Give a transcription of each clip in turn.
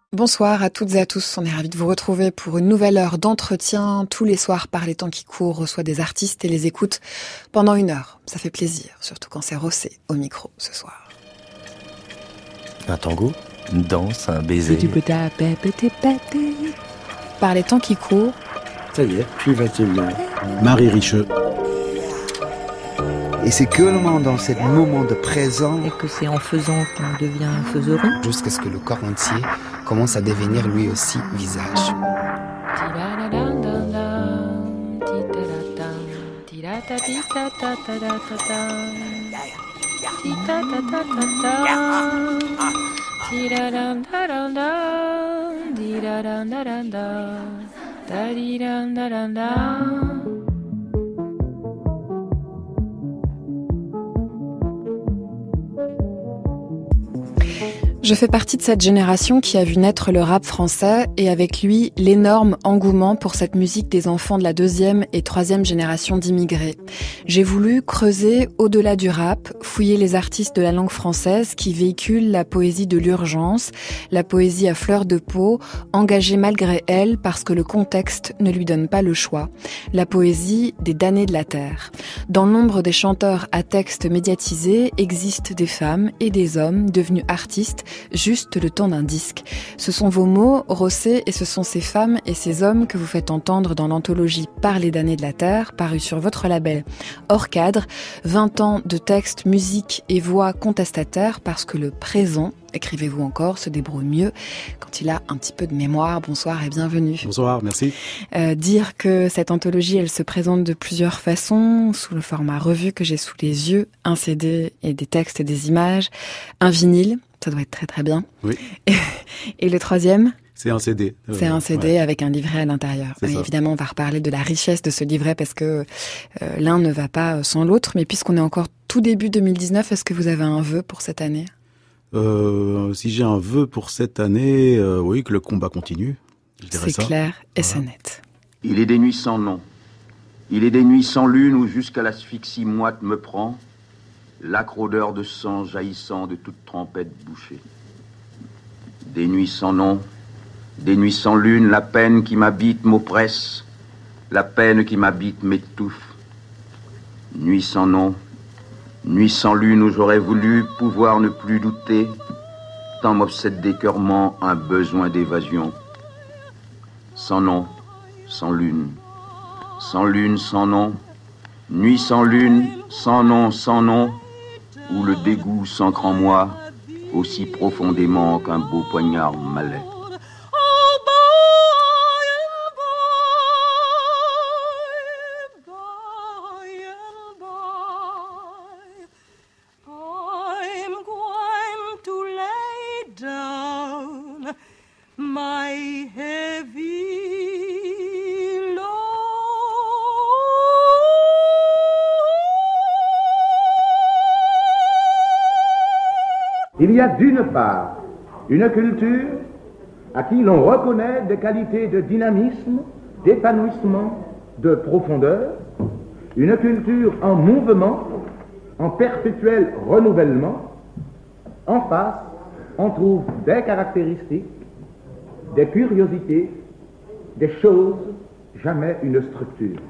Bonsoir à toutes et à tous, on est ravis de vous retrouver pour une nouvelle heure d'entretien. Tous les soirs, par les temps qui courent, reçoit des artistes et les écoute pendant une heure. Ça fait plaisir, surtout quand c'est Rossé au micro ce soir. Un tango, une danse, un baiser. Par les temps qui courent. Ça y est, je suis facilement. Marie Richeux. Et c'est que dans ce moment de présent. Et que c'est en faisant qu'on devient faiseron. Jusqu'à ce que le corps entier commence à devenir lui aussi visage. Je fais partie de cette génération qui a vu naître le rap français et avec lui l'énorme engouement pour cette musique des enfants de la deuxième et troisième génération d'immigrés. J'ai voulu creuser au-delà du rap, fouiller les artistes de la langue française qui véhiculent la poésie de l'urgence, la poésie à fleur de peau, engagée malgré elle parce que le contexte ne lui donne pas le choix, la poésie des damnés de la terre. Dans le nombre des chanteurs à texte médiatisés existent des femmes et des hommes devenus artistes juste le temps d'un disque. Ce sont vos mots, Rossé, et ce sont ces femmes et ces hommes que vous faites entendre dans l'anthologie Par les damnés de la terre, parue sur votre label Hors Cadre. 20 ans de textes, musique et voix contestataires parce que le présent, écrivez-vous encore, se débrouille mieux quand il a un petit peu de mémoire. Bonsoir et bienvenue. Bonsoir, merci. Dire que cette anthologie, elle se présente de plusieurs façons, sous le format revue que j'ai sous les yeux, un CD et des textes et des images, un vinyle, ça doit être très très bien. Oui. Et le troisième ? C'est un CD. C'est un CD avec un livret à l'intérieur. Évidemment, on va reparler de la richesse de ce livret parce que l'un ne va pas sans l'autre. Mais puisqu'on est encore tout début 2019, est-ce que vous avez un vœu pour cette année ? Si j'ai un vœu pour cette année, oui, que le combat continue. Je dirais ça. C'est clair et c'est net. Il est des nuits sans nom. Il est des nuits sans lune où jusqu'à l'asphyxie moite me prend, l'âcre odeur de sang jaillissant de toute trempette bouchée. Des nuits sans nom, des nuits sans lune, la peine qui m'habite m'oppresse, la peine qui m'habite m'étouffe. Nuit sans nom, nuit sans lune où j'aurais voulu pouvoir ne plus douter, tant m'obsède d'écœurement un besoin d'évasion. Sans nom, sans lune, sans lune, sans nom, nuit sans lune, sans nom, où le dégoût s'ancre en moi aussi profondément qu'un beau poignard malais. Il y a d'une part une culture à qui l'on reconnaît des qualités de dynamisme, d'épanouissement, de profondeur, une culture en mouvement, en perpétuel renouvellement. En face, on trouve des caractéristiques, des curiosités, des choses, jamais une structure.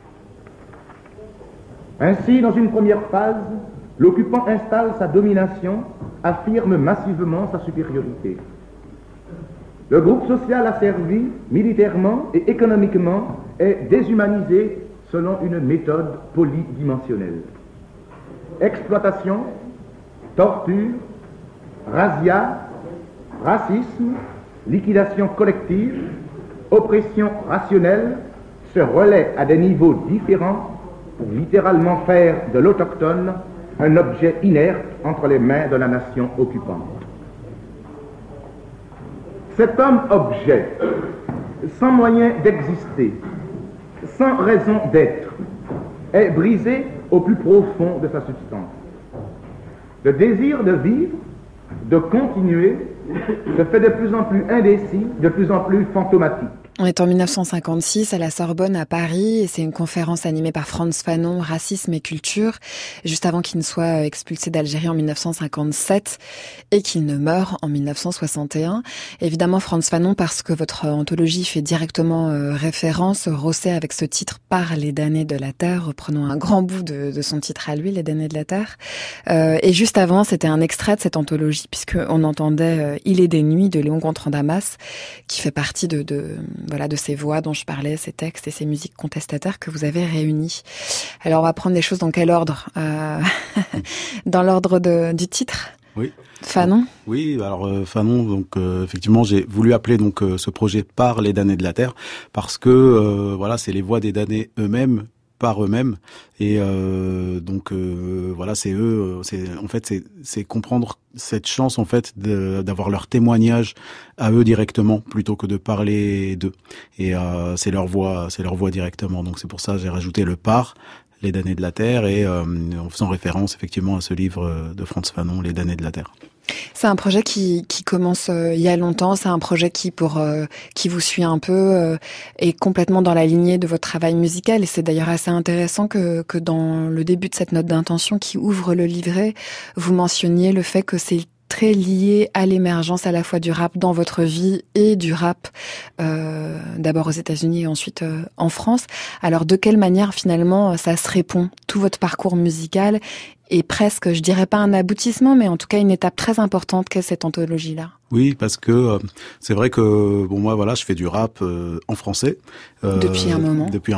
Ainsi, dans une première phase, l'occupant installe sa domination, affirme massivement sa supériorité. Le groupe social asservi, militairement et économiquement, est déshumanisé selon une méthode polydimensionnelle. Exploitation, torture, razzia, racisme, liquidation collective, oppression rationnelle se relaient à des niveaux différents pour littéralement faire de l'autochtone un objet inerte entre les mains de la nation occupante. Cet homme-objet, sans moyen d'exister, sans raison d'être, est brisé au plus profond de sa substance. Le désir de vivre, de continuer, se fait de plus en plus indécis, de plus en plus fantomatique. On est en 1956 à la Sorbonne à Paris et c'est une conférence animée par Frantz Fanon, Racisme et culture, juste avant qu'il ne soit expulsé d'Algérie en 1957 et qu'il ne meure en 1961. Évidemment Frantz Fanon parce que votre anthologie fait directement référence, Rosset avec ce titre « Par les damnés de la terre », reprenons un grand bout de son titre à lui, « Les damnés de la terre ». Et juste avant, c'était un extrait de cette anthologie puisqu'on entendait « Il est des nuits » de Léon Gontran-Damas qui fait partie de ces voix dont je parlais, ces textes et ces musiques contestataires que vous avez réunis. Alors, on va prendre les choses dans quel ordre dans l'ordre du titre. Oui. Fanon. Oui, alors Fanon, donc effectivement, j'ai voulu appeler donc ce projet Par les damnés de la terre parce que voilà, c'est les voix des damnés eux-mêmes par eux-mêmes et voilà, c'est eux, c'est comprendre cette chance en fait d'avoir leur témoignage à eux directement plutôt que de parler d'eux et c'est leur voix directement, donc c'est pour ça que j'ai rajouté le par les damnés de la terre et en faisant référence effectivement à ce livre de Frantz Fanon, Les damnés de la terre. C'est un projet qui commence il y a longtemps, c'est un projet qui vous suit un peu est complètement dans la lignée de votre travail musical et c'est d'ailleurs assez intéressant que dans le début de cette note d'intention qui ouvre le livret, vous mentionniez le fait que c'est très lié à l'émergence à la fois du rap dans votre vie et du rap d'abord aux États-Unis et ensuite en France. Alors de quelle manière finalement ça se répond, tout votre parcours musical est presque, je dirais pas un aboutissement, mais en tout cas une étape très importante qu'est cette anthologie-là. Oui, parce que c'est vrai que bon moi voilà, je fais du rap en français depuis un moment. Depuis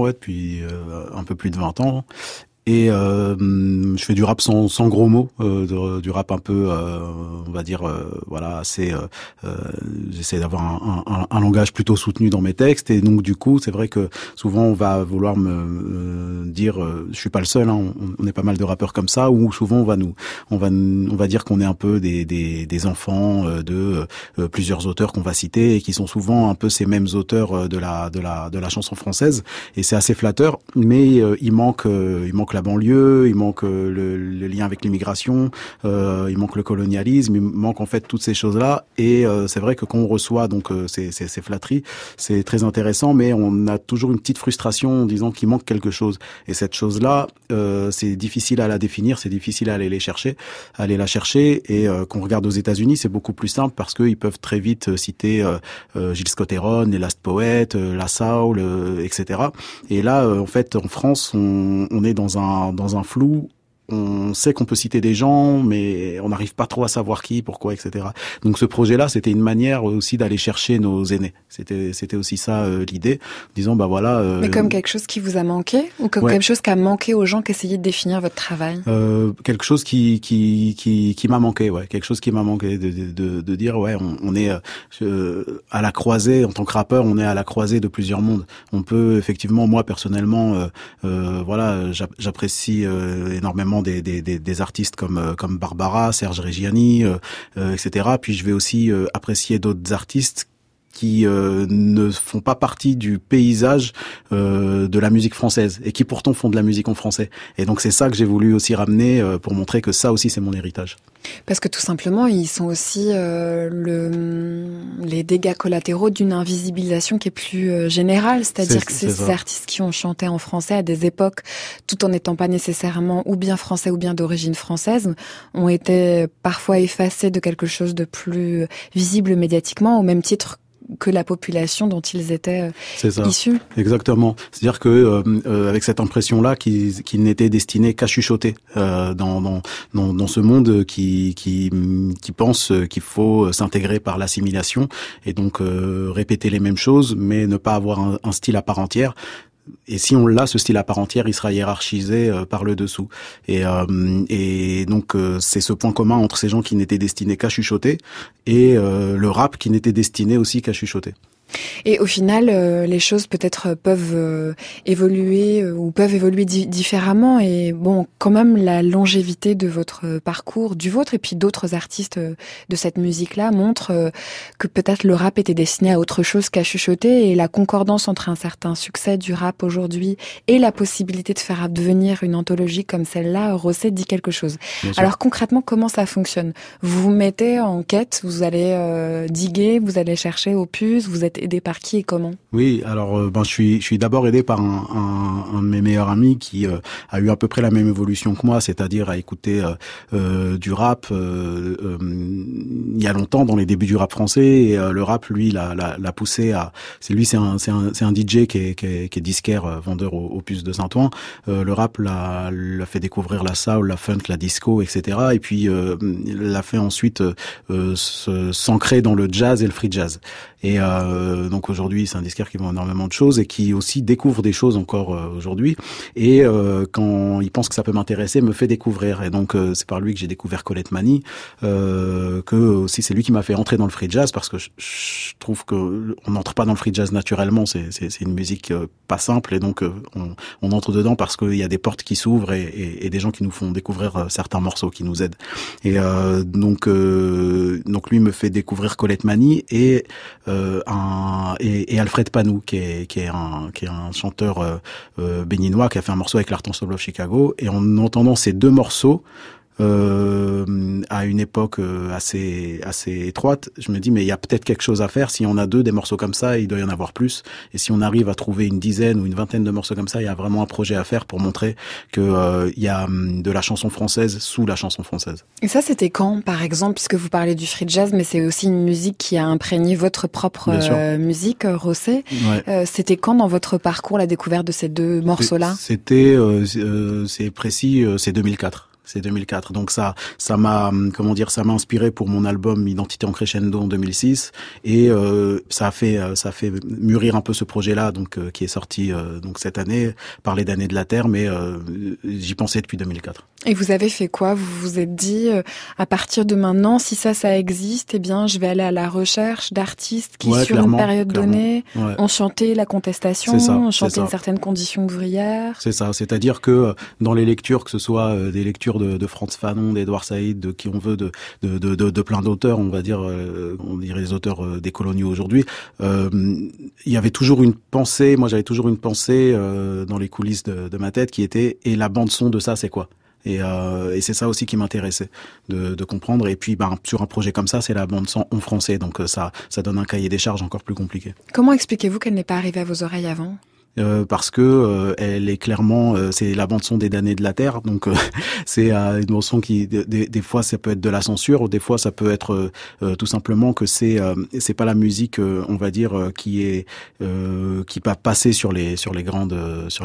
un peu plus de 20 ans. Et je fais du rap sans gros mots, du rap un peu, on va dire, voilà, assez. J'essaie d'avoir un langage plutôt soutenu dans mes textes, et donc du coup, c'est vrai que souvent on va vouloir me dire, je suis pas le seul, hein, on est pas mal de rappeurs comme ça, ou souvent on va dire qu'on est un peu des enfants de plusieurs auteurs qu'on va citer et qui sont souvent un peu ces mêmes auteurs de la chanson française, et c'est assez flatteur, mais il manque la banlieue, il manque le lien avec l'immigration, il manque le colonialisme, il manque en fait toutes ces choses-là. Et c'est vrai que quand on reçoit donc ces flatteries, c'est très intéressant, mais on a toujours une petite frustration en disant qu'il manque quelque chose. Et cette chose-là, c'est difficile à la définir, c'est difficile à aller la chercher. Et qu'on regarde aux États-Unis, c'est beaucoup plus simple parce qu'ils peuvent très vite citer Gilles Scott-Heron, les Last Poets, La Soul, etc. Et là, en fait, en France, on est dans un flou. On sait qu'on peut citer des gens, mais on n'arrive pas trop à savoir qui, pourquoi, etc. Donc ce projet-là, c'était une manière aussi d'aller chercher nos aînés. C'était aussi ça l'idée, disons bah voilà. Mais comme quelque chose qui vous a manqué, ou comme quelque chose qui a manqué aux gens qui essayaient de définir votre travail. Quelque chose qui m'a manqué, ouais. Quelque chose qui m'a manqué de dire ouais, on est à la croisée en tant que rappeur, on est à la croisée de plusieurs mondes. On peut effectivement, moi personnellement, voilà, j'apprécie énormément des artistes comme Barbara, Serge Reggiani, etc. Puis je vais aussi apprécier d'autres artistes qui ne font pas partie du paysage de la musique française et qui pourtant font de la musique en français. Et donc c'est ça que j'ai voulu aussi ramener pour montrer que ça aussi c'est mon héritage. Parce que tout simplement ils sont aussi les dégâts collatéraux d'une invisibilisation qui est plus générale, c'est-à-dire que ces artistes qui ont chanté en français à des époques tout en n'étant pas nécessairement ou bien français ou bien d'origine française ont été parfois effacés de quelque chose de plus visible médiatiquement au même titre que la population dont ils étaient issus. Exactement. C'est-à-dire que avec cette impression-là qu'ils n'étaient destinés qu'à chuchoter dans ce monde qui pense qu'il faut s'intégrer par l'assimilation et donc répéter les mêmes choses, mais ne pas avoir un style à part entière. Et si on l'a, ce style à part entière, il sera hiérarchisé par le dessous. Et donc c'est ce point commun entre ces gens qui n'étaient destinés qu'à chuchoter et le rap qui n'était destiné aussi qu'à chuchoter. Et au final, les choses peut-être peuvent évoluer ou peuvent évoluer différemment. Et bon, quand même, la longévité de votre parcours, du vôtre et puis d'autres artistes de cette musique-là montre que peut-être le rap était destiné à autre chose qu'à chuchoter. Et la concordance entre un certain succès du rap aujourd'hui et la possibilité de faire advenir une anthologie comme celle-là, Rosset dit quelque chose. Alors concrètement, comment ça fonctionne ? Vous vous mettez en quête, vous allez diguer, vous allez chercher au puce, vous êtes aidé par qui et comment? Oui, alors je suis d'abord aidé par un de mes meilleurs amis qui a eu à peu près la même évolution que moi, c'est-à-dire à écouter du rap il y a longtemps, dans les débuts du rap français, et le rap, lui, l'a poussé à... C'est un DJ qui est disquaire, vendeur aux puces de Saint-Ouen. Le rap l'a fait découvrir la soul, la funk, la disco, etc. Et puis l'a fait ensuite s'ancrer dans le jazz et le free jazz. Et donc aujourd'hui, c'est un disquaire qui vend énormément de choses et qui aussi découvre des choses encore aujourd'hui. Et quand il pense que ça peut m'intéresser, me fait découvrir. Et donc c'est par lui que j'ai découvert Colette Mani, que aussi c'est lui qui m'a fait entrer dans le free jazz, parce que je trouve que on n'entre pas dans le free jazz naturellement. C'est une musique pas simple, et donc on entre dedans parce qu'il y a des portes qui s'ouvrent et des gens qui nous font découvrir certains morceaux, qui nous aident. Et donc lui me fait découvrir Colette Mani et Alfred Panou, qui est un chanteur béninois, qui a fait un morceau avec l'Art Ensemble of Chicago. Et en entendant ces deux morceaux à une époque assez étroite, je me dis mais il y a peut-être quelque chose à faire. Si on a des morceaux comme ça, il doit y en avoir plus. Et si on arrive à trouver une dizaine ou une vingtaine de morceaux comme ça, il y a vraiment un projet à faire pour montrer que il y a de la chanson française sous la chanson française. Et ça, c'était quand, par exemple, puisque vous parlez du free jazz, mais c'est aussi une musique qui a imprégné votre propre musique, José. Ouais. C'était quand dans votre parcours la découverte de ces deux morceaux-là? C'était c'est précis, c'est 2004. C'est 2004. Donc ça m'a inspiré pour mon album Identité en crescendo en 2006, et ça a fait mûrir un peu ce projet-là, donc qui est sorti donc cette année, Parler d'années de la Terre, mais j'y pensais depuis 2004. Et vous avez fait quoi? Vous vous êtes dit à partir de maintenant, si ça existe, eh bien je vais aller à la recherche d'artistes qui sur une période donnée ont chanté la contestation, ont chanté une certaine condition ouvrière. C'est ça, c'est-à-dire que dans les lectures, que ce soit des lectures de Frantz Fanon, d'Edouard Saïd, de qui on veut, de plein d'auteurs, on va dire, on dirait les auteurs décoloniaux aujourd'hui, il y avait toujours une pensée, moi j'avais toujours une pensée dans les coulisses de ma tête qui était, et la bande son de ça c'est quoi? Et c'est ça aussi qui m'intéressait de comprendre. Et puis sur un projet comme ça, c'est la bande son en français, donc ça donne un cahier des charges encore plus compliqué. Comment expliquez-vous qu'elle n'est pas arrivée à vos oreilles avant? Parce que elle est clairement, c'est la bande son des damnés de la Terre, donc c'est une bande son qui des fois ça peut être de la censure, ou des fois ça peut être tout simplement que c'est pas la musique, on va dire, qui va passer sur les grandes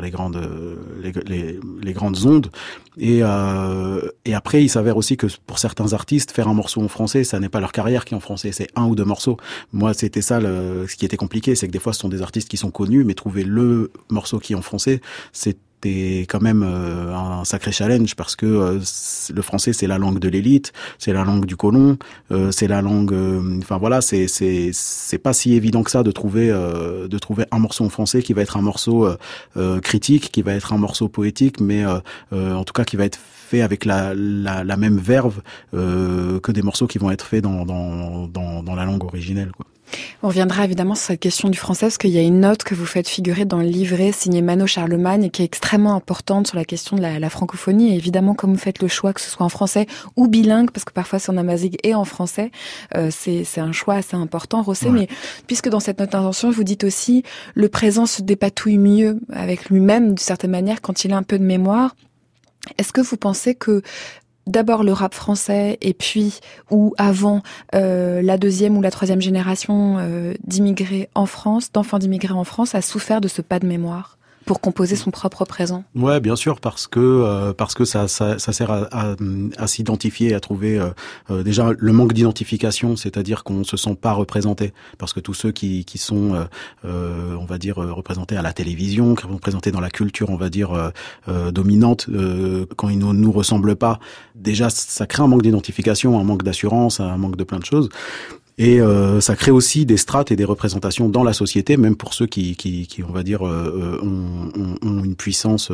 ondes. Et après, il s'avère aussi que pour certains artistes, faire un morceau en français, ça n'est pas leur carrière qui est en français, c'est un ou deux morceaux. Moi, c'était ça ce qui était compliqué, c'est que des fois, ce sont des artistes qui sont connus, mais trouver le morceau qui est en français, c'était quand même un sacré challenge, parce que le français, c'est la langue de l'élite, c'est la langue du colon, c'est la langue, enfin voilà, c'est pas si évident que ça de trouver un morceau en français qui va être un morceau critique, qui va être un morceau poétique, mais en tout cas qui va être fait avec la même verve que des morceaux qui vont être faits dans la langue originelle, quoi. On reviendra évidemment sur cette question du français, parce qu'il y a une note que vous faites figurer dans le livret signé Mano Charlemagne et qui est extrêmement importante sur la question de la francophonie. Et évidemment, comme vous faites le choix, que ce soit en français ou bilingue, parce que parfois c'est en amazigh et en français, c'est un choix assez important, José. Ouais. Mais puisque dans cette note d'intention, vous dites aussi, le présent se dépatouille mieux avec lui-même, d'une certaine manière, quand il a un peu de mémoire. Est-ce que vous pensez que d'abord le rap français, et puis, ou avant, la deuxième ou la troisième génération d'immigrés en France, d'enfants d'immigrés en France, a souffert de ce pas de mémoire pour composer son propre présent? Ouais, bien sûr, parce que ça sert à s'identifier, à trouver déjà le manque d'identification, c'est-à-dire qu'on se sent pas représenté, parce que tous ceux qui sont on va dire représentés à la télévision, qui sont représentés dans la culture, on va dire dominante, quand ils ne nous ressemblent pas, déjà ça crée un manque d'identification, un manque d'assurance, un manque de plein de choses. Et ça crée aussi des strates et des représentations dans la société, même pour ceux qui on va dire ont une puissance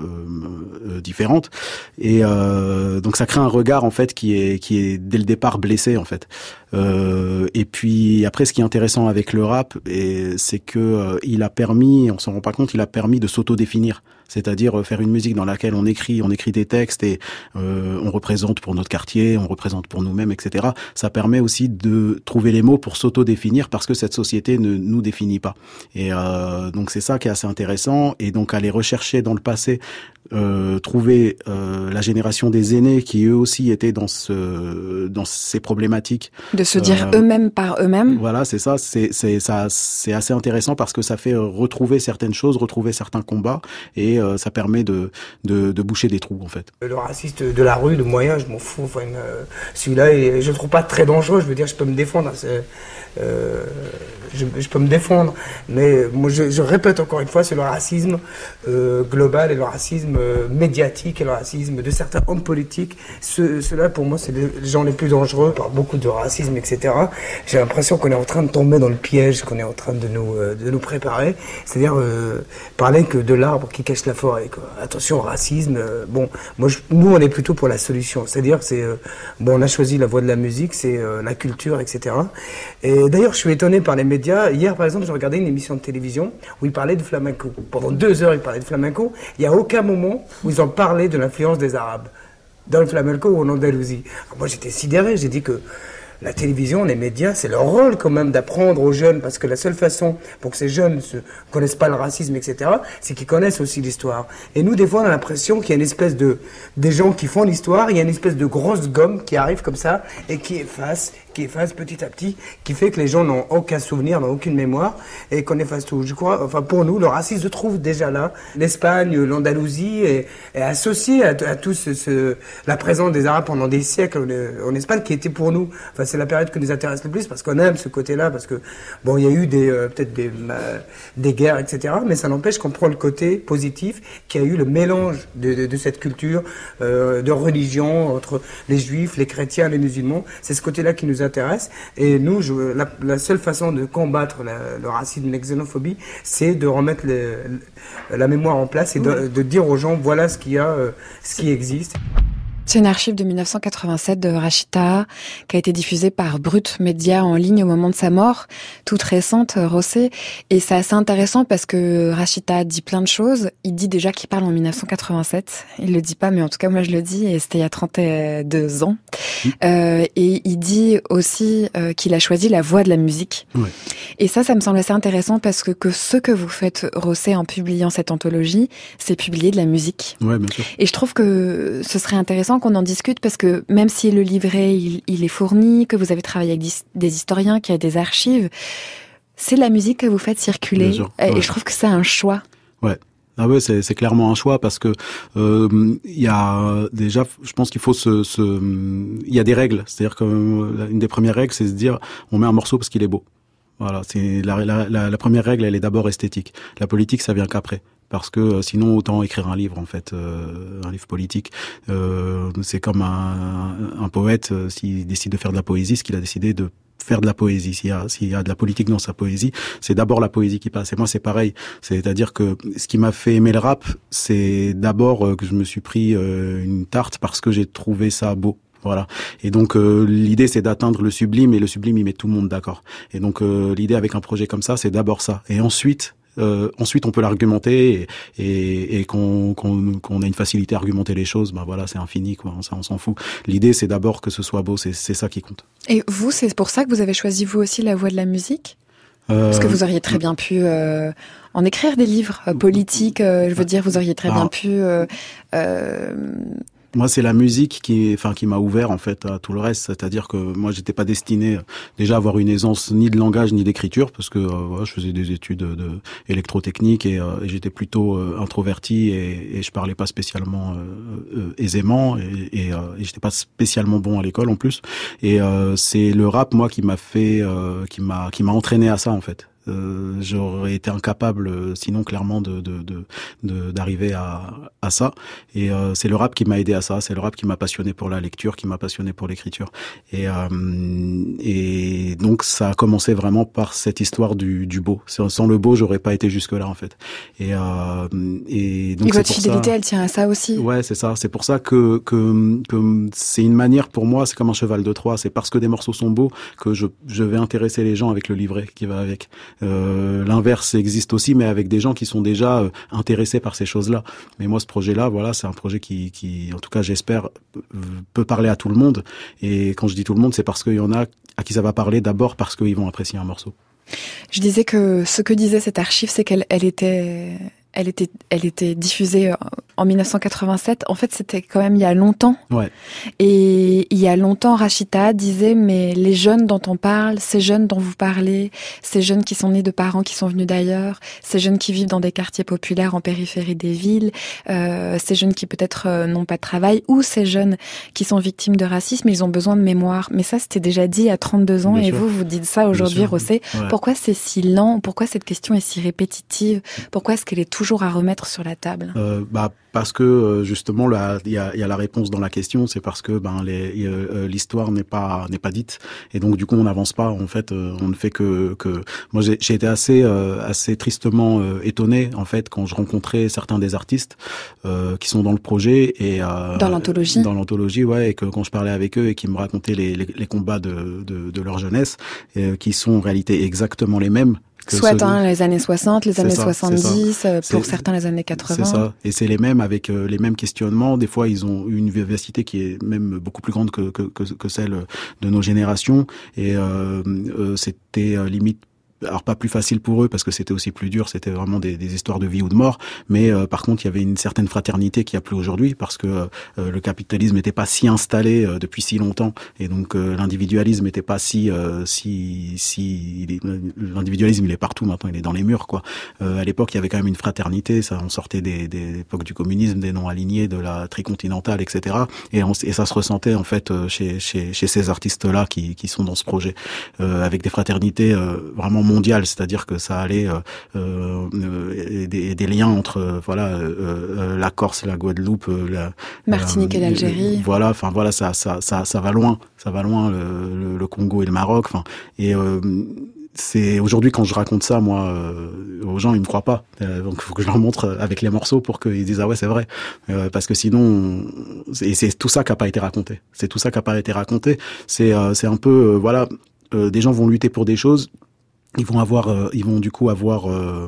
différente. Et donc ça crée un regard en fait qui est dès le départ blessé en fait. Et puis après, ce qui est intéressant avec le rap, c'est que il a permis, on s'en rend pas compte, il a permis de s'auto-définir. c'est-à-dire faire une musique dans laquelle on écrit des textes et on représente pour notre quartier, on représente pour nous-mêmes, etc. Ça permet aussi de trouver les mots pour s'auto-définir parce que cette société ne nous définit pas. Et donc c'est ça qui est assez intéressant. Et donc aller rechercher dans le passé, trouver la génération des aînés qui eux aussi étaient dans ces problématiques. De se dire eux-mêmes par eux-mêmes. Voilà, c'est ça. C'est assez intéressant parce que ça fait retrouver certaines choses, retrouver certains combats, et ça permet de boucher des trous en fait. Le raciste de la rue, le moyen, je m'en fous. Enfin, celui-là, je le trouve pas très dangereux. Je veux dire, je peux me défendre. Je peux me défendre, mais moi je répète encore une fois, c'est le racisme global et le racisme médiatique et le racisme de certains hommes politiques. Ceux-là, pour moi, c'est les gens les plus dangereux. Par beaucoup de racisme, etc. J'ai l'impression qu'on est en train de tomber dans le piège, qu'on est en train de nous préparer. C'est-à-dire parler que de l'arbre qui cache la forêt, quoi. Attention au racisme. Nous, on est plutôt pour la solution. C'est-à-dire, on a choisi la voie de la musique, c'est la culture, etc. Et d'ailleurs, je suis étonné par les médias. Hier, par exemple, j'ai regardé une émission de télévision où ils parlaient de flamenco. Pendant 2 heures, ils parlaient de flamenco. Il n'y a aucun moment où ils ont parlé de l'influence des Arabes dans le flamenco ou en Andalousie. Alors moi, j'étais sidéré. J'ai dit que la télévision, les médias, c'est leur rôle quand même d'apprendre aux jeunes, parce que la seule façon pour que ces jeunes ne connaissent pas le racisme, etc., c'est qu'ils connaissent aussi l'histoire. Et nous, des fois, on a l'impression qu'il y a une espèce des gens qui font l'histoire, il y a une espèce de grosse gomme qui arrive comme ça et qui efface petit à petit, qui fait que les gens n'ont aucun souvenir, n'ont aucune mémoire, et qu'on efface tout. Je crois, enfin pour nous, le racisme se trouve déjà là. L'Espagne, l'Andalousie est associée à tout la présence des Arabes pendant des siècles en Espagne, qui était pour nous, enfin c'est la période qui nous intéresse le plus, parce qu'on aime ce côté-là, parce que bon, il y a eu peut-être des guerres, etc., mais ça n'empêche qu'on prend le côté positif, qu'il y a eu le mélange de cette culture, de religion, entre les juifs, les chrétiens, les musulmans. C'est ce côté-là qui nous intéresse. Et nous, la seule façon de combattre le racisme, la xénophobie, c'est de remettre la mémoire en place et de dire aux gens, voilà ce qu'il y a, ce qui existe. C'est une archive de 1987 de Rachid Taha qui a été diffusée par Brut Média en ligne au moment de sa mort, toute récente, Rossé. Et c'est assez intéressant parce que Rachid Taha dit plein de choses. Il dit déjà qu'il parle en 1987. Il le dit pas, mais en tout cas moi je le dis, et c'était il y a 32 ans. Et il dit aussi qu'il a choisi la voie de la musique. Ouais. Et ça me semble assez intéressant parce que ce que vous faites, Rossé, en publiant cette anthologie, c'est publier de la musique. Ouais, bien sûr. Et je trouve que ce serait intéressant qu'on en discute parce que même si le livret il est fourni, que vous avez travaillé avec des historiens, qu'il y a des archives, c'est la musique que vous faites circuler. Bien sûr. Et je trouve que c'est un choix. Ouais. Ah ouais, c'est clairement un choix parce que il y a déjà, je pense qu'il faut il y a des règles. C'est-à-dire que une des premières règles, c'est de se dire on met un morceau parce qu'il est beau. Voilà, c'est la première règle, elle est d'abord esthétique. La politique, ça vient qu'après. Parce que sinon, autant écrire un livre, en fait, un livre politique. C'est comme un poète, s'il décide de faire de la poésie, ce qu'il a décidé de faire de la poésie. S'il y a de la politique dans sa poésie, c'est d'abord la poésie qui passe. Et moi, c'est pareil. C'est-à-dire que ce qui m'a fait aimer le rap, c'est d'abord que je me suis pris une tarte parce que j'ai trouvé ça beau. Voilà. Et donc l'idée c'est d'atteindre le sublime, et le sublime il met tout le monde d'accord. Et donc l'idée avec un projet comme ça, c'est d'abord ça. Et ensuite on peut l'argumenter et qu'on a une facilité à argumenter les choses, ben voilà, c'est infini quoi, on s'en fout. L'idée c'est d'abord que ce soit beau, c'est ça qui compte. Et vous, c'est pour ça que vous avez choisi vous aussi la voie de la musique ? Parce que vous auriez très bien pu en écrire des livres politiques, je veux dire, vous auriez très bien pu moi, c'est la musique qui m'a ouvert en fait à tout le reste. C'est-à-dire que moi, j'étais pas destiné déjà à avoir une aisance ni de langage ni d'écriture, parce que je faisais des études de électrotechnique et j'étais plutôt introverti et je parlais pas spécialement aisément et j'étais pas spécialement bon à l'école en plus. Et c'est le rap moi qui m'a entraîné à ça en fait. J'aurais été incapable sinon clairement d'arriver à ça, et c'est le rap qui m'a aidé à ça, c'est le rap qui m'a passionné pour la lecture, qui m'a passionné pour l'écriture, et donc ça a commencé vraiment par cette histoire du beau. Sans le beau, j'aurais pas été jusque là en fait, et donc et votre fidélité elle tient à ça aussi. Ouais, c'est ça, c'est pour ça que c'est une manière pour moi, c'est comme un cheval de Troie, c'est parce que des morceaux sont beaux que je vais intéresser les gens avec le livret qui va avec. L'inverse existe aussi, mais avec des gens qui sont déjà intéressés par ces choses-là. Mais moi, ce projet-là, voilà, c'est un projet qui, en tout cas, j'espère, peut parler à tout le monde. Et quand je dis tout le monde, c'est parce qu'il y en a à qui ça va parler d'abord parce qu'ils vont apprécier un morceau. Je disais que ce que disait cette archive, c'est qu'elle était diffusée en 1987. En fait, c'était quand même il y a longtemps. Ouais. Et il y a longtemps, Rachita disait, mais les jeunes dont on parle, ces jeunes dont vous parlez, ces jeunes qui sont nés de parents qui sont venus d'ailleurs, ces jeunes qui vivent dans des quartiers populaires en périphérie des villes, ces jeunes qui peut-être n'ont pas de travail, ou ces jeunes qui sont victimes de racisme, ils ont besoin de mémoire. Mais ça, c'était déjà dit il y a 32 ans. Bien et sûr. Vous dites ça aujourd'hui, Rossé. Ouais. Pourquoi c'est si lent? Pourquoi cette question est si répétitive? Pourquoi est-ce qu'elle est toujours à remettre sur la table? Parce que justement il y a la réponse dans la question, c'est parce que l'histoire n'est pas dite et donc du coup on n'avance pas en fait, on ne fait que moi j'ai été assez tristement étonné en fait quand je rencontrais certains des artistes qui sont dans le projet et dans l'anthologie ouais, et que quand je parlais avec eux et qu'ils me racontaient les combats de leur jeunesse qui sont en réalité exactement les mêmes. Soit les années 60, les années 70, pour certains les années 80. C'est ça. Et c'est les mêmes avec les mêmes questionnements. Des fois, ils ont une vivacité qui est même beaucoup plus grande que celle de nos générations. Et c'était limite. Alors pas plus facile pour eux parce que c'était aussi plus dur, c'était vraiment des histoires de vie ou de mort, mais par contre il y avait une certaine fraternité qu'il n'y a plus aujourd'hui parce que le capitalisme n'était pas si installé depuis si longtemps et donc l'individualisme n'était pas l'individualisme il est partout maintenant, il est dans les murs quoi. À l'époque il y avait quand même une fraternité, ça on sortait des époques du communisme, des non-alignés, de la tricontinentale, etc. Et ça se ressentait en fait chez ces artistes-là qui sont dans ce projet avec des fraternités vraiment mondial, c'est-à-dire que ça allait des liens entre la Corse, la Guadeloupe, Martinique et l'Algérie. Voilà, ça va loin, le Congo et le Maroc, et c'est aujourd'hui quand je raconte ça moi aux gens ils me croient pas, donc il faut que je leur montre avec les morceaux pour qu'ils disent ah ouais c'est vrai, parce que sinon c'est tout ça qui a pas été raconté, c'est un peu des gens vont lutter pour des choses. Ils vont du coup avoir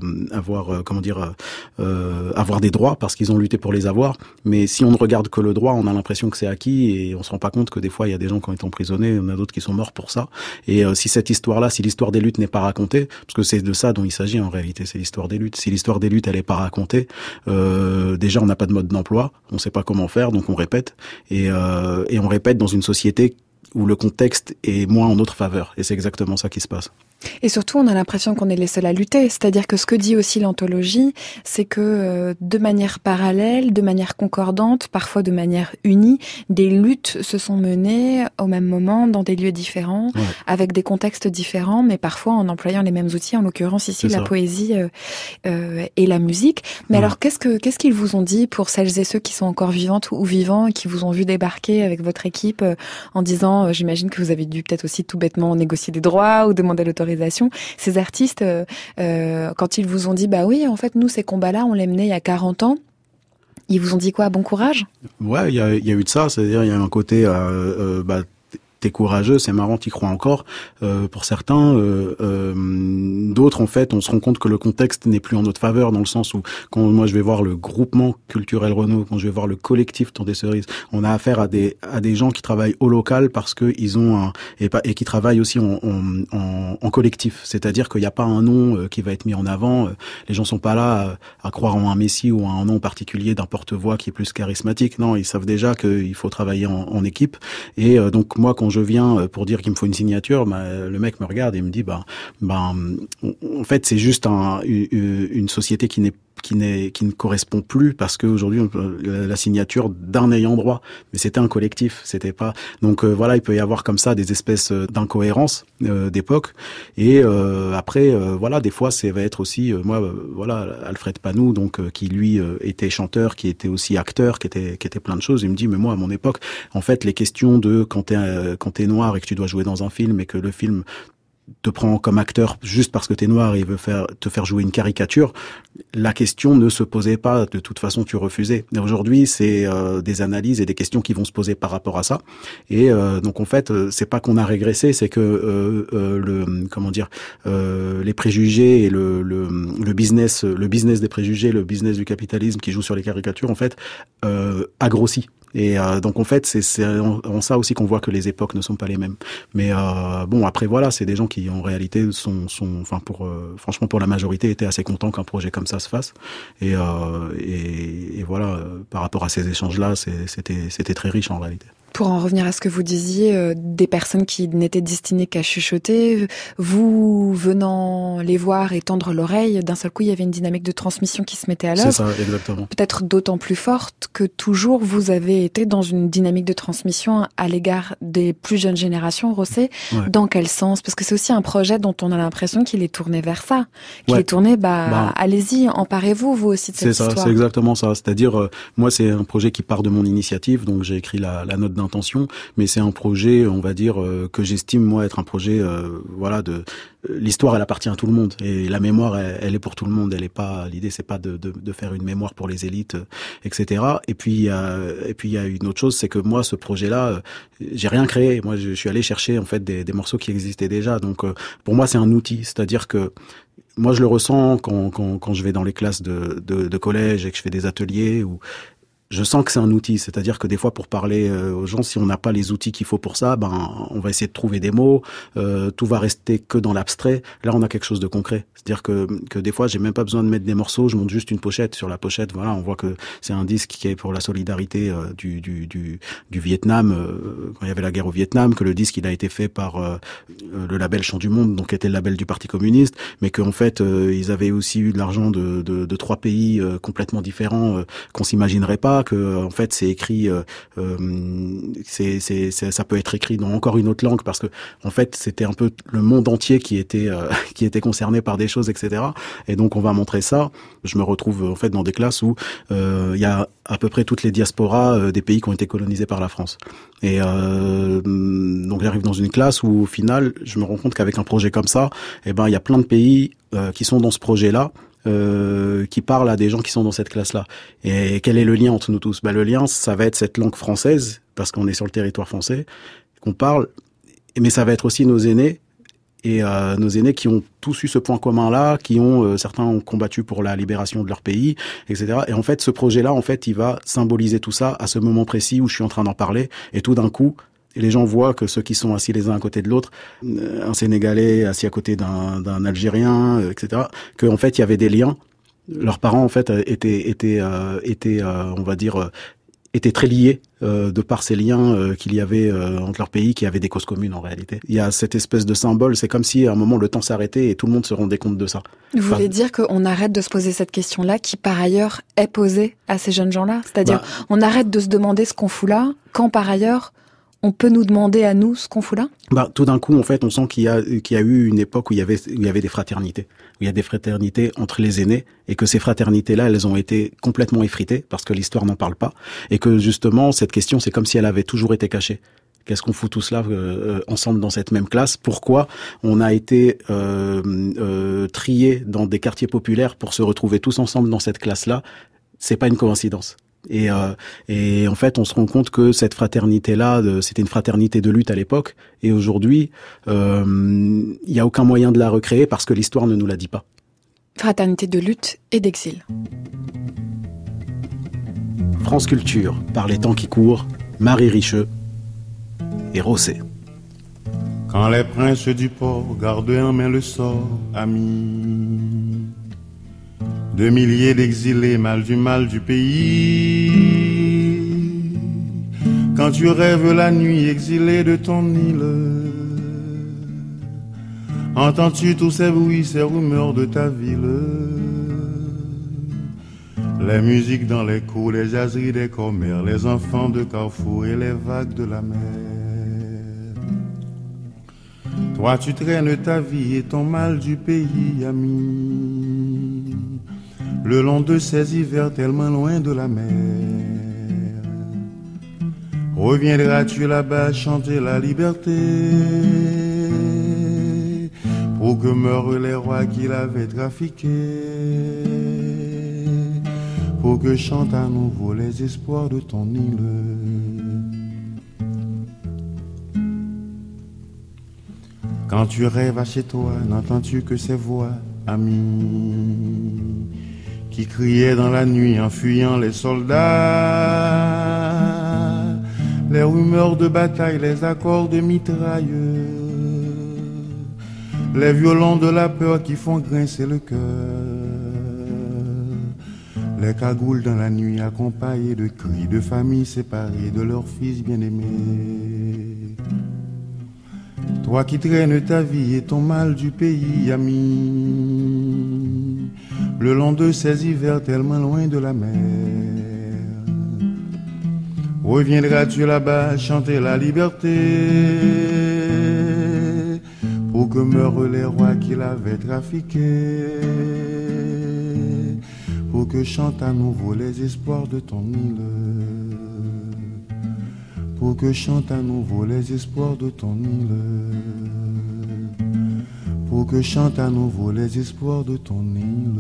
des droits parce qu'ils ont lutté pour les avoir. Mais si on ne regarde que le droit, on a l'impression que c'est acquis et on se rend pas compte que des fois il y a des gens qui ont été emprisonnés, il y en a d'autres qui sont morts pour ça. Et si l'histoire des luttes n'est pas racontée, parce que c'est de ça dont il s'agit en réalité, c'est l'histoire des luttes. Si l'histoire des luttes elle est pas racontée, déjà on n'a pas de mode d'emploi, on sait pas comment faire, donc on répète et on répète dans une société où le contexte est moins en notre faveur. Et c'est exactement ça qui se passe. Et surtout, on a l'impression qu'on est les seuls à lutter. C'est-à-dire que ce que dit aussi l'anthologie, c'est que de manière parallèle, de manière concordante, parfois de manière unie, des luttes se sont menées au même moment, dans des lieux différents, ouais. Avec des contextes différents, mais parfois en employant les mêmes outils, en l'occurrence ici la poésie et la musique. Mais alors, qu'est-ce qu'ils vous ont dit pour celles et ceux qui sont encore vivantes ou vivants et qui vous ont vu débarquer avec votre équipe en disant, j'imagine que vous avez dû peut-être aussi tout bêtement négocier des droits ou demander l'autorisation. Ces artistes, quand ils vous ont dit, bah oui, en fait, nous, ces combats-là, on les menait il y a 40 ans, ils vous ont dit quoi, bon courage? Ouais, il y a eu de ça, c'est-à-dire il y a un côté, t'es courageux, c'est marrant, t'y crois encore. Pour certains, d'autres en fait, on se rend compte que le contexte n'est plus en notre faveur, dans le sens où quand moi je vais voir le groupement culturel Renaud, quand je vais voir le collectif Temps des Cerises, on a affaire à des gens qui travaillent au local parce que ils ont et qui travaillent aussi en collectif. C'est-à-dire qu'il n'y a pas un nom qui va être mis en avant. Les gens sont pas là à croire en un messie ou à un nom particulier d'un porte-voix qui est plus charismatique. Non, ils savent déjà qu'il faut travailler en équipe. Et donc moi, quand je viens pour dire qu'il me faut une signature, le mec me regarde et me dit en fait c'est juste une société qui ne correspond plus parce que aujourd'hui la signature d'un ayant droit, mais c'était un collectif, c'était pas donc il peut y avoir comme ça des espèces d'incohérences d'époque et après des fois ça va être aussi Alfred Panou donc qui lui était chanteur, qui était aussi acteur, qui était plein de choses. Il me dit mais moi à mon époque en fait les questions de quand t'es noir et que tu dois jouer dans un film et que le film te prend comme acteur juste parce que t'es noir et il veut te faire jouer une caricature, la question ne se posait pas. De toute façon, tu refusais. Et aujourd'hui, c'est des analyses et des questions qui vont se poser par rapport à ça. Et donc en fait, c'est pas qu'on a régressé, c'est que les préjugés et le business des préjugés, le business du capitalisme qui joue sur les caricatures, en fait, a grossi. Et donc en fait, c'est en ça aussi qu'on voit que les époques ne sont pas les mêmes. Mais bon, après voilà, c'est des gens qui en réalité franchement pour la majorité étaient assez contents qu'un projet comme ça se fasse. Et voilà, par rapport à ces échanges-là, c'était très riche en réalité. Pour en revenir à ce que vous disiez, des personnes qui n'étaient destinées qu'à chuchoter, vous venant les voir et tendre l'oreille, d'un seul coup, il y avait une dynamique de transmission qui se mettait à l'œuvre. C'est ça, exactement. Peut-être d'autant plus forte que toujours vous avez été dans une dynamique de transmission à l'égard des plus jeunes générations, Rossé. Ouais. Dans quel sens? Parce que c'est aussi un projet dont on a l'impression qu'il est tourné vers ça. Qu'il est tourné, allez-y, emparez-vous, vous aussi, de cette histoire. C'est ça, c'est exactement ça. C'est-à-dire, moi, c'est un projet qui part de mon initiative, donc j'ai écrit la note d'intention, mais c'est un projet, on va dire, que j'estime moi être un projet, l'histoire elle appartient à tout le monde et la mémoire elle est pour tout le monde. Elle est pas, l'idée c'est pas de faire une mémoire pour les élites, etc. Et puis il y a une autre chose, c'est que moi ce projet-là, j'ai rien créé. Moi je suis allé chercher en fait des morceaux qui existaient déjà. Donc pour moi c'est un outil, c'est-à-dire que moi je le ressens quand je vais dans les classes de collège et que je fais des ateliers où je sens que c'est un outil, c'est-à-dire que des fois pour parler aux gens, si on n'a pas les outils qu'il faut pour ça, on va essayer de trouver des mots, tout va rester que dans l'abstrait. Là, on a quelque chose de concret. C'est-à-dire que des fois, j'ai même pas besoin de mettre des morceaux, je monte juste une pochette. Sur la pochette, voilà, on voit que c'est un disque qui est pour la solidarité du Vietnam, quand il y avait la guerre au Vietnam, que le disque il a été fait par le label Chant du Monde, donc qui était le label du Parti communiste, mais qu'en fait ils avaient aussi eu de l'argent de 3 pays complètement différents qu'on s'imaginerait pas. Que en fait c'est écrit, ça peut être écrit dans encore une autre langue parce que en fait c'était un peu le monde entier qui était concerné par des choses, etc. Et donc on va montrer ça. Je me retrouve en fait dans des classes où il y a à peu près toutes les diasporas des pays qui ont été colonisés par la France. Et donc j'arrive dans une classe où au final je me rends compte qu'avec un projet comme ça, il y a plein de pays qui sont dans ce projet-là. Qui parlent à des gens qui sont dans cette classe-là. Et quel est le lien entre nous tous? Le lien, ça va être cette langue française, parce qu'on est sur le territoire français, qu'on parle, mais ça va être aussi nos aînés, et nos aînés qui ont tous eu ce point commun-là, qui ont certains ont combattu pour la libération de leur pays, etc. Et en fait, ce projet-là, en fait, il va symboliser tout ça à ce moment précis où je suis en train d'en parler, et tout d'un coup, et les gens voient que ceux qui sont assis les uns à côté de l'autre, un Sénégalais assis à côté d'un Algérien, etc., que en fait il y avait des liens. Leurs parents en fait étaient on va dire étaient très liés de par ces liens qu'il y avait entre leurs pays, qui avaient des causes communes en réalité. Il y a cette espèce de symbole, c'est comme si à un moment le temps s'arrêtait et tout le monde se rendait compte de ça. Vous voulez dire qu'on arrête de se poser cette question-là qui par ailleurs est posée à ces jeunes gens-là? C'est-à-dire on arrête de se demander ce qu'on fout là, quand par ailleurs on peut nous demander à nous ce qu'on fout là? Tout d'un coup, en fait, on sent qu'il y a eu une époque où il y avait des fraternités. Où il y a des fraternités entre les aînés et que ces fraternités-là, elles ont été complètement effritées parce que l'histoire n'en parle pas. Et que justement, cette question, c'est comme si elle avait toujours été cachée. Qu'est-ce qu'on fout tous là ensemble dans cette même classe? Pourquoi on a été triés dans des quartiers populaires pour se retrouver tous ensemble dans cette classe-là? C'est pas une coïncidence. Et en fait, on se rend compte que cette fraternité-là, c'était une fraternité de lutte à l'époque. Et aujourd'hui, il y a aucun moyen de la recréer parce que l'histoire ne nous la dit pas. Fraternité de lutte et d'exil. France Culture, par les temps qui courent, Marie Richeux et Rossé. Quand les princes du port gardent en main le sort, ami, de milliers d'exilés, mal du pays. Quand tu rêves la nuit exilé de ton île, entends-tu tous ces bruits, ces rumeurs de ta ville? Les musiques dans les cours, les jaseries des commères, les enfants de Carrefour et les vagues de la mer. Toi tu traînes ta vie et ton mal du pays, ami, le long de ces hivers tellement loin de la mer. Reviendras-tu là-bas chanter la liberté? que meurent les rois qui l'avaient trafiqué, pour que chantent à nouveau les espoirs de ton île. Quand tu rêves à chez toi, n'entends-tu que ces voix, amis, qui criaient dans la nuit en fuyant les soldats, les rumeurs de bataille, les accords de mitrailleux, les violons de la peur qui font grincer le cœur, les cagoules dans la nuit accompagnées de cris de familles séparées de leurs fils bien-aimés. Toi qui traînes ta vie et ton mal du pays, ami, le long de ces hivers tellement loin de la mer, reviendras-tu là-bas chanter la liberté, pour que meurent les rois qui l'avaient trafiqué, pour que chantent à nouveau les espoirs de ton île, pour que chantent à nouveau les espoirs de ton île, pour que chantent à nouveau les espoirs de ton île.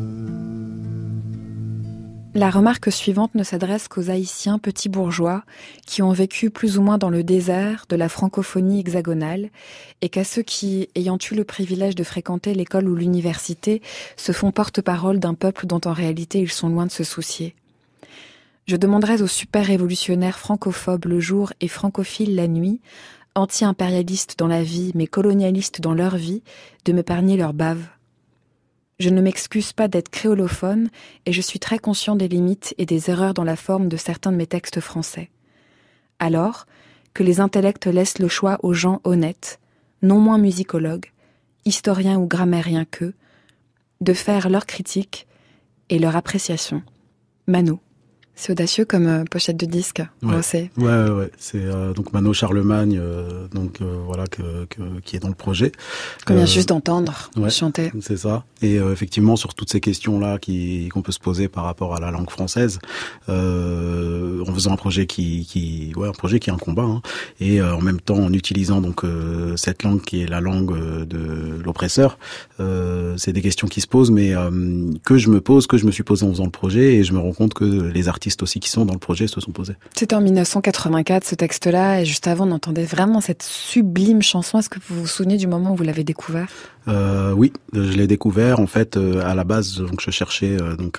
La remarque suivante ne s'adresse qu'aux Haïtiens petits bourgeois qui ont vécu plus ou moins dans le désert de la francophonie hexagonale et qu'à ceux qui, ayant eu le privilège de fréquenter l'école ou l'université, se font porte-parole d'un peuple dont en réalité ils sont loin de se soucier. Je demanderais aux super-révolutionnaires francophobes le jour et francophiles la nuit, anti-impérialistes dans la vie mais colonialistes dans leur vie, de m'épargner leur bave. Je ne m'excuse pas d'être créolophone et je suis très conscient des limites et des erreurs dans la forme de certains de mes textes français. Alors, que les intellects laissent le choix aux gens honnêtes, non moins musicologues, historiens ou grammairiens qu'eux, de faire leur critique et leur appréciation. Mano. C'est audacieux comme pochette de disque. Ouais. C'est donc Mano Charlemagne, voilà qui est dans le projet. Qu'on vient juste d'entendre chanter. C'est ça. Et effectivement sur toutes ces questions là qu'on peut se poser par rapport à la langue française, en faisant un projet qui est un combat, hein, et en même temps en utilisant donc cette langue qui est la langue de l'oppresseur. C'est des questions qui se posent, mais que je me suis posé en faisant le projet, et je me rends compte que les artistes aussi qui sont dans le projet se sont posés. C'était en 1984 ce texte-là, et juste avant on entendait vraiment cette sublime chanson. Est-ce que vous vous souvenez du moment où vous l'avez découvert ? Oui, je l'ai découvert en fait à la base. Donc je cherchais donc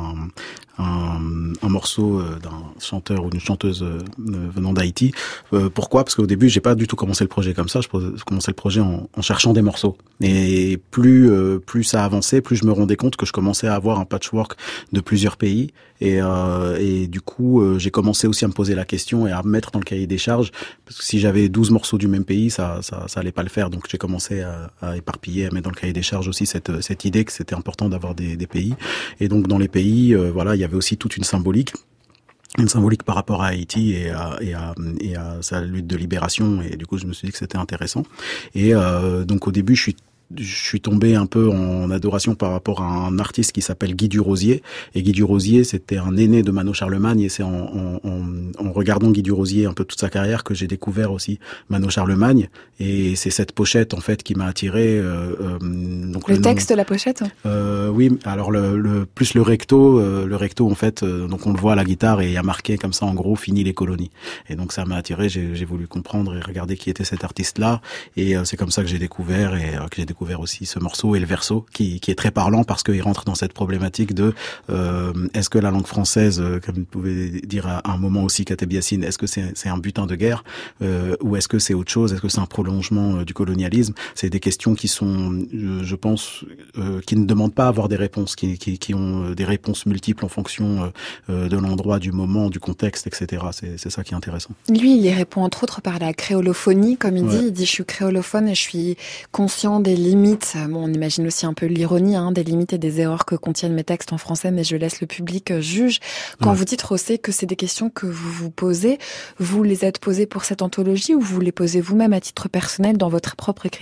un morceau d'un chanteur ou d'une chanteuse venant d'Haïti. Pourquoi ? Parce qu'au début j'ai pas du tout commencé le projet comme ça. Je commençais le projet en cherchant des morceaux. Et plus ça avançait, plus je me rendais compte que je commençais à avoir un patchwork de plusieurs pays. Et du coup j'ai commencé aussi à me poser la question et à me mettre dans le cahier des charges, parce que si j'avais 12 morceaux du même pays, ça allait pas le faire. Donc j'ai commencé à éparpiller, à mettre dans le cahier des charges aussi cette idée que c'était important d'avoir des pays. Et donc dans les pays, il y avait aussi toute une symbolique par rapport à Haïti et à sa lutte de libération. Et du coup je me suis dit que c'était intéressant. Et donc au début je suis tombé un peu en adoration par rapport à un artiste qui s'appelle Guy Durosier. Et Guy Durosier, c'était un aîné de Mano Charlemagne, et c'est en regardant Guy Durosier un peu toute sa carrière que j'ai découvert aussi Mano Charlemagne. Et c'est cette pochette en fait qui m'a attiré. Donc le texte de la pochette. Oui, alors plus le recto en fait. Donc on le voit à la guitare et il y a marqué comme ça en gros fini les colonies. Et donc ça m'a attiré. J'ai voulu comprendre et regarder qui était cet artiste-là. Et c'est comme ça que j'ai découvert aussi ce morceau et le verso qui est très parlant, parce qu'il rentre dans cette problématique de est-ce que la langue française, comme vous pouvez dire à un moment aussi Kateb Yassine, est-ce que c'est un butin de guerre ou est-ce que c'est autre chose, est-ce que c'est un prolongement du colonialisme? C'est des questions qui sont, je pense, qui ne demandent pas à avoir des réponses, qui ont des réponses multiples en fonction de l'endroit, du moment, du contexte, etc. C'est ça qui est intéressant. Lui, il y répond entre autres par la créolophonie, comme il dit. Il dit « je suis créolophone et je suis conscient des limites ». Bon, on imagine aussi un peu l'ironie, des limites et des erreurs que contiennent mes textes en français, mais je laisse le public juge. Quand vous dites, Rossé, que c'est des questions que vous vous posez, vous les êtes posées pour cette anthologie ou vous les posez vous-même à titre personnel dans votre propre écriture ?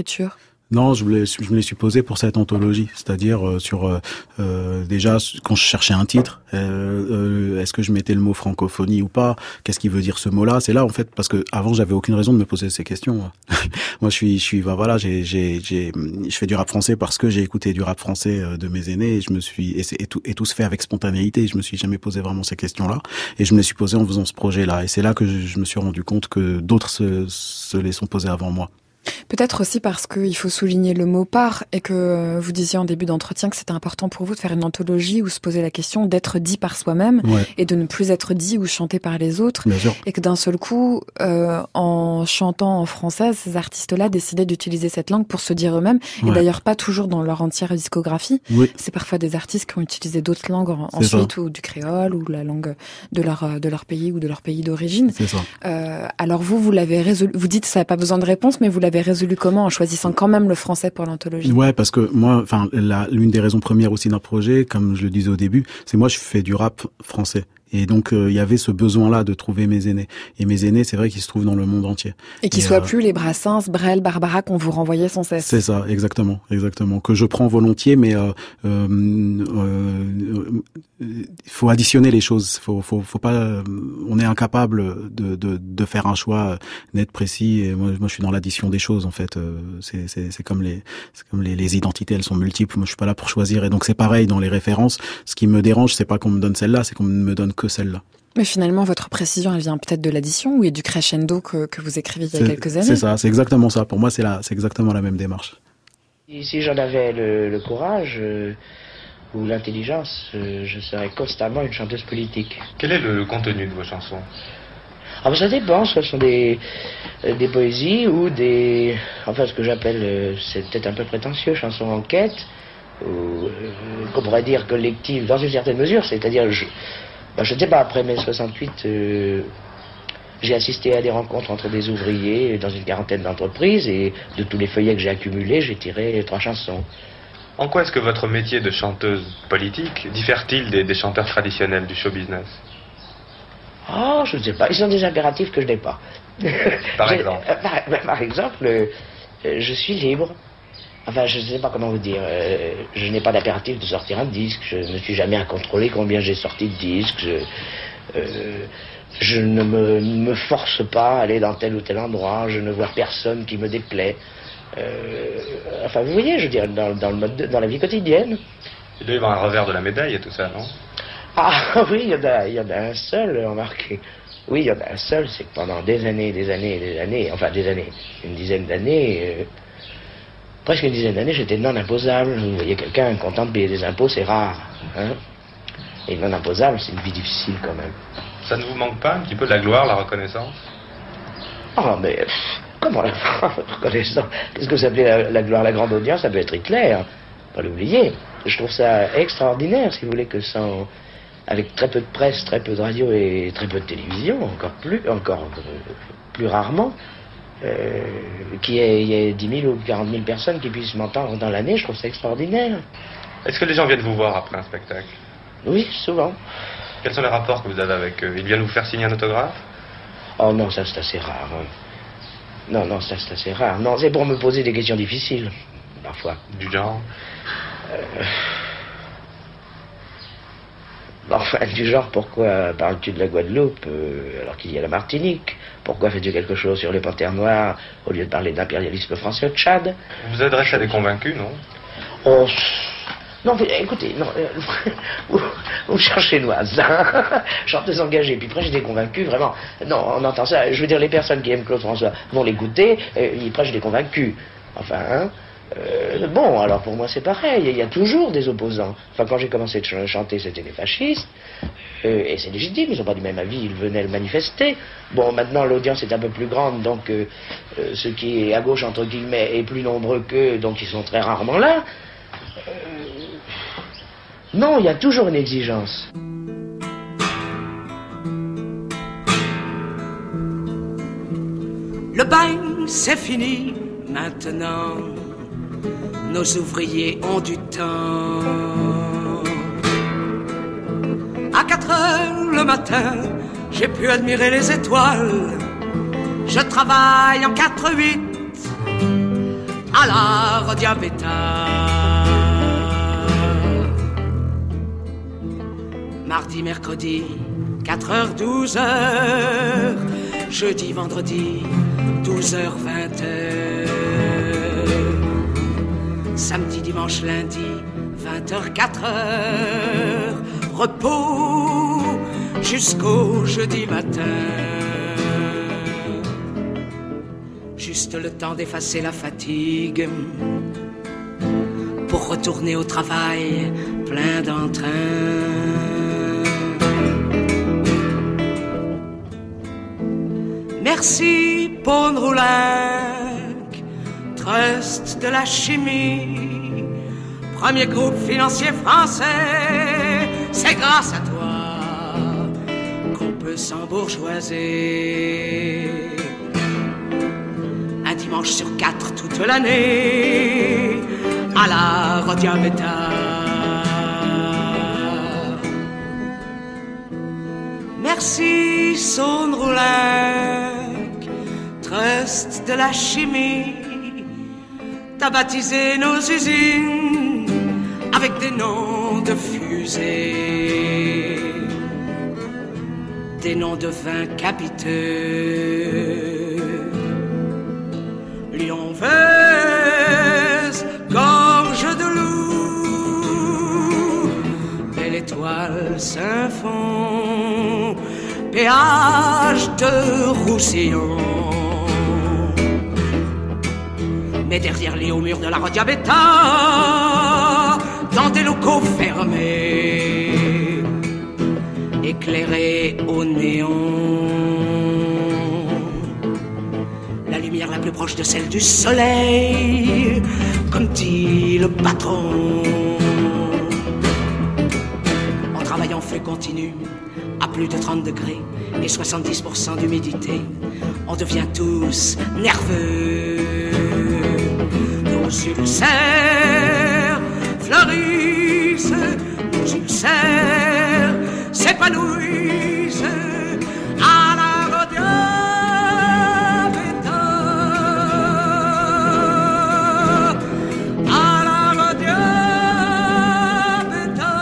Non, je me les suis posé pour cette anthologie, c'est-à-dire déjà quand je cherchais un titre, est-ce que je mettais le mot francophonie ou pas? Qu'est-ce qui veut dire ce mot-là? C'est là en fait parce que avant j'avais aucune raison de me poser ces questions. Moi je fais du rap français parce que j'ai écouté du rap français de mes aînés et tout se fait avec spontanéité. Je me suis jamais posé vraiment ces questions-là et je me les suis posées en faisant ce projet-là et c'est là que je me suis rendu compte que d'autres se les sont posés avant moi. Peut-être aussi parce qu'il faut souligner le mot « part » et que vous disiez en début d'entretien que c'était important pour vous de faire une anthologie où se poser la question d'être dit par soi-même et de ne plus être dit ou chanté par les autres. Et que d'un seul coup, en chantant en français, ces artistes-là décidaient d'utiliser cette langue pour se dire eux-mêmes. Et d'ailleurs, pas toujours dans leur entière discographie. C'est parfois des artistes qui ont utilisé d'autres langues ensuite, ou du créole, ou la langue de leur pays ou de leur pays d'origine. C'est ça. Alors vous l'avez résolu. Vous dites que ça n'a pas besoin de réponse, mais vous l'avez résolu comment en choisissant quand même le français pour l'anthologie? Ouais, parce que moi, l'une des raisons premières aussi d'un projet, comme je le disais au début, c'est moi je fais du rap français. Et donc il y avait ce besoin-là de trouver mes aînés. Et mes aînés, c'est vrai qu'ils se trouvent dans le monde entier. Et qu'ils soient plus les Brassens, Brel, Barbara qu'on vous renvoyait sans cesse. C'est ça, exactement. Que je prends volontiers, mais faut additionner les choses. Faut pas. On est incapable de faire un choix net, précis. Et moi, je suis dans l'addition des choses en fait. C'est comme les identités, elles sont multiples. Moi, je suis pas là pour choisir. Et donc c'est pareil dans les références. Ce qui me dérange, c'est pas qu'on me donne celle-là, c'est qu'on me donne que celle-là. Mais finalement, votre précision, elle vient peut-être de l'addition ou est du crescendo que vous écriviez il y a quelques années? C'est ça, c'est exactement ça. Pour moi, c'est exactement la même démarche. Si j'en avais le courage ou l'intelligence, je serais constamment une chanteuse politique. Quel est le contenu de vos chansons? Ça dépend, ce sont des poésies ou ce que j'appelle, c'est peut-être un peu prétentieux, chansons enquête, ou qu'on pourrait dire collective dans une certaine mesure, c'est-à-dire je ne sais pas, après mai 68, j'ai assisté à des rencontres entre des ouvriers dans une quarantaine d'entreprises et de tous les feuillets que j'ai accumulés, j'ai tiré 3 chansons. En quoi est-ce que votre métier de chanteuse politique diffère-t-il des chanteurs traditionnels du show business? Je ne sais pas, ils ont des impératifs que je n'ai pas. Par exemple Par exemple, je suis libre. Je ne sais pas comment vous dire. Je n'ai pas d'impératif de sortir un disque. Je ne suis jamais à contrôler combien j'ai sorti de disques. Je ne me force pas à aller dans tel ou tel endroit. Je ne vois personne qui me déplaît. Vous voyez, je veux dire, dans la vie quotidienne. Il doit y avoir un revers de la médaille et tout ça, non? Oui, il y en a un seul, remarquez. Oui, il y en a un seul, c'est que pendant des années, une dizaine d'années... presque une dizaine d'années, j'étais non imposable. Vous voyez, quelqu'un content de payer des impôts, c'est rare. Et non imposable, c'est une vie difficile quand même. Ça ne vous manque pas un petit peu de la gloire, la reconnaissance? Mais comment la reconnaissance? Qu'est-ce que vous appelez la gloire, la grande audience? Ça peut être Hitler, pas l'oublier. Je trouve ça extraordinaire, si vous voulez, que avec très peu de presse, très peu de radio et très peu de télévision, encore plus rarement, qu'il y ait 10 000 ou 40 000 personnes qui puissent m'entendre dans l'année, je trouve ça extraordinaire. Est-ce que les gens viennent vous voir après un spectacle? Oui, souvent. Quels sont les rapports que vous avez avec eux? Ils viennent vous faire signer un autographe? Oh non, ça c'est assez rare. Non, ça c'est assez rare. Non, c'est pour me poser des questions difficiles, parfois. Du genre? Du genre, pourquoi parles-tu de la Guadeloupe alors qu'il y a la Martinique? Pourquoi fais-tu quelque chose sur les panthères noirs au lieu de parler d'impérialisme français au Tchad? Vous vous adressez à des convaincus, non? Non, écoutez, non, vous cherchez le hasard. Chanteuse engagée, puis après j'étais convaincu, vraiment. Non, on entend ça. Je veux dire, les personnes qui aiment Claude François vont l'écouter, et après j'étais convaincu. Alors pour moi c'est pareil, il y a toujours des opposants. Quand j'ai commencé de chanter, c'était les fascistes, et c'est légitime, ils n'ont pas du même avis, ils venaient le manifester. Maintenant l'audience est un peu plus grande, donc ce qui est à gauche, entre guillemets, est plus nombreux qu'eux, donc ils sont très rarement là. Non, il y a toujours une exigence. Le bain, c'est fini maintenant. Nos ouvriers ont du temps. À 4 heures le matin, j'ai pu admirer les étoiles. Je travaille en 4-8. à la Radio Bêta. Mardi, mercredi, 4h, 12h. Jeudi, vendredi, 12h, 20h. Samedi, dimanche, lundi, 20h, 4h. Repos jusqu'au jeudi matin. Juste le temps d'effacer la fatigue pour retourner au travail plein d'entrain. Merci Ponroulinck, trust de la chimie, premier groupe financier français. C'est grâce à toi qu'on peut s'embourgeoiser. Un dimanche sur 4 toute l'année à la Radio Bêta. Merci Ponroulinck, trust de la chimie. T'as baptisé nos usines avec des noms de fusées, des noms de vins capiteux. Lyon-Vez, gorge de loup, belle étoile Saint-Fond, péage de Roussillon. Mais derrière les hauts murs de la Radio Bêta, dans des locaux fermés, éclairés au néon, la lumière la plus proche de celle du soleil, comme dit le patron. On travaille en feu continu, à plus de 30 degrés et 70% d'humidité. On devient tous nerveux. Nos ulcères fleurissent, nos ulcères s'épanouissent à la Radio Bêta, à la Radio Bêta.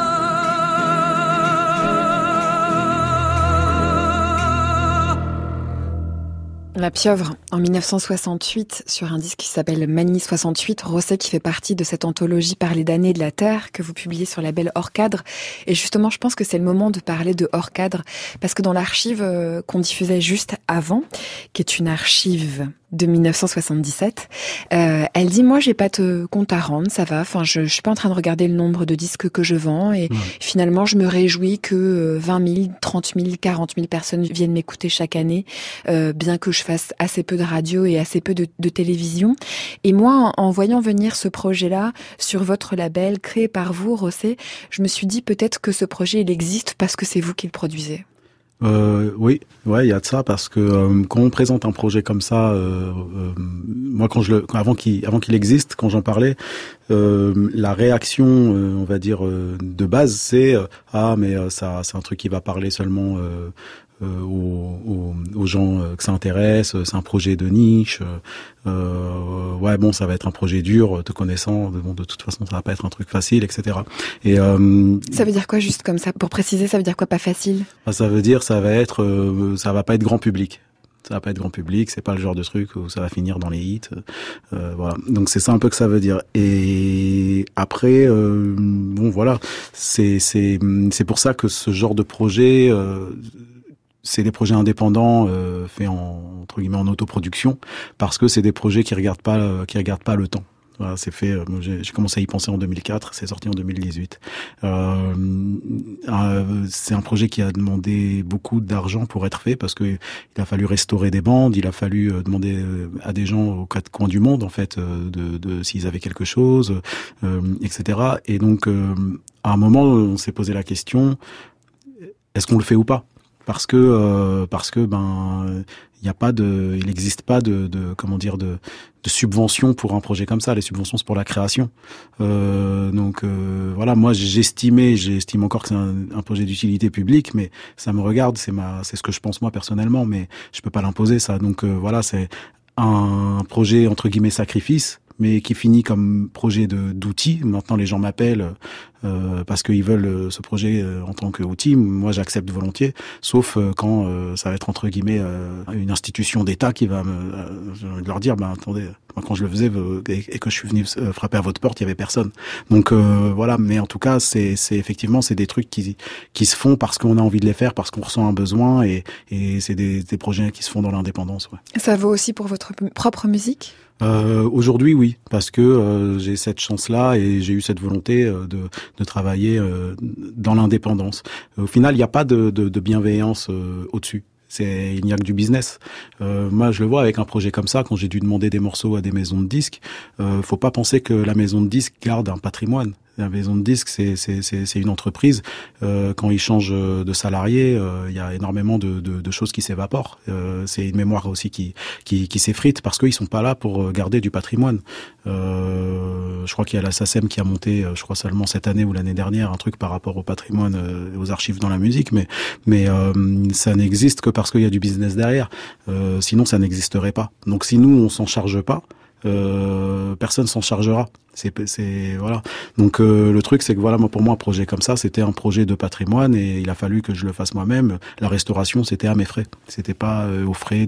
La Pieuvre, en 1968, sur un disque qui s'appelle Manie 68, Rosset qui fait partie de cette anthologie Parler d'années de la Terre que vous publiez sur le label Hors Cadre. Et justement, je pense que c'est le moment de parler de Hors Cadre, parce que dans l'archive qu'on diffusait juste avant, qui est une archive de 1977, elle dit, moi j'ai pas de compte à rendre, ça va, enfin je suis pas en train de regarder le nombre de disques que je vends, et finalement je me réjouis que 20 000, 30 000, 40 000 personnes viennent m'écouter chaque année, bien que je fasse assez peu de radio et assez peu de télévision. Et moi, en voyant venir ce projet-là sur votre label, créé par vous, Rosset, je me suis dit peut-être que ce projet il existe parce que c'est vous qui le produisez. Oui, ouais, il y a de ça, parce que quand on présente un projet comme ça, moi avant qu'il existe, quand j'en parlais, la réaction, on va dire de base, c'est mais ça, c'est un truc qui va parler seulement aux gens que ça intéresse, c'est un projet de niche, ouais bon, ça va être un projet dur, te connaissant, de toute façon ça va pas être un truc facile, etc. Et ça veut dire quoi, juste comme ça, pour préciser, ça veut dire quoi pas facile? Ça veut dire ça va pas être grand public. Ça va pas être grand public, c'est pas le genre de truc où ça va finir dans les hits, voilà. Donc c'est ça un peu que ça veut dire. Et après, bon voilà, c'est pour ça que ce genre de projet, c'est des projets indépendants faits entre guillemets en autoproduction, parce que c'est des projets qui regardent pas le temps. Voilà, c'est fait. J'ai commencé à y penser en 2004, c'est sorti en 2018. C'est un projet qui a demandé beaucoup d'argent pour être fait, parce que il a fallu restaurer des bandes, il a fallu demander à des gens aux quatre coins du monde en fait de s'ils avaient quelque chose, etc. Et donc à un moment on s'est posé la question, est-ce qu'on le fait ou pas? Parce que il n'existe pas de subvention pour un projet comme ça. Les subventions, c'est pour la création. Voilà, moi j'estime encore que c'est un projet d'utilité publique, mais ça me regarde, c'est ce que je pense moi personnellement, mais je peux pas l'imposer ça. Donc voilà, c'est un projet entre guillemets sacrifice, mais qui finit comme projet d'outil. Maintenant, les gens m'appellent parce qu'ils veulent ce projet en tant qu'outil. Moi, j'accepte volontiers, sauf quand ça va être entre guillemets une institution d'État qui va leur dire attendez, moi, quand je le faisais et que je suis venu frapper à votre porte, il y avait personne. Donc voilà, mais en tout cas, c'est effectivement c'est des trucs qui se font parce qu'on a envie de les faire, parce qu'on ressent un besoin, et c'est des projets qui se font dans l'indépendance. Ouais. Ça vaut aussi pour votre propre musique ? Aujourd'hui, oui, parce que j'ai cette chance-là et j'ai eu cette volonté de travailler dans l'indépendance. Au final, il n'y a pas de bienveillance au-dessus. Il n'y a que du business. Moi, je le vois avec un projet comme ça, quand j'ai dû demander des morceaux à des maisons de disques, faut pas penser que la maison de disques garde un patrimoine. La maison de disques, c'est une entreprise. Quand ils changent de salarié, il y a énormément de choses qui s'évaporent. C'est une mémoire aussi qui s'effrite parce qu'ils sont pas là pour garder du patrimoine. Je crois qu'il y a la SACEM qui a monté, je crois seulement cette année ou l'année dernière, un truc par rapport au patrimoine, aux archives dans la musique, mais ça n'existe que parce qu'il y a du business derrière. Sinon, ça n'existerait pas. Donc, si nous on s'en charge pas, personne s'en chargera. C'est voilà. Donc le truc, c'est que voilà, moi, pour moi, un projet comme ça, c'était un projet de patrimoine et il a fallu que je le fasse moi-même. La restauration, c'était à mes frais. C'était pas aux frais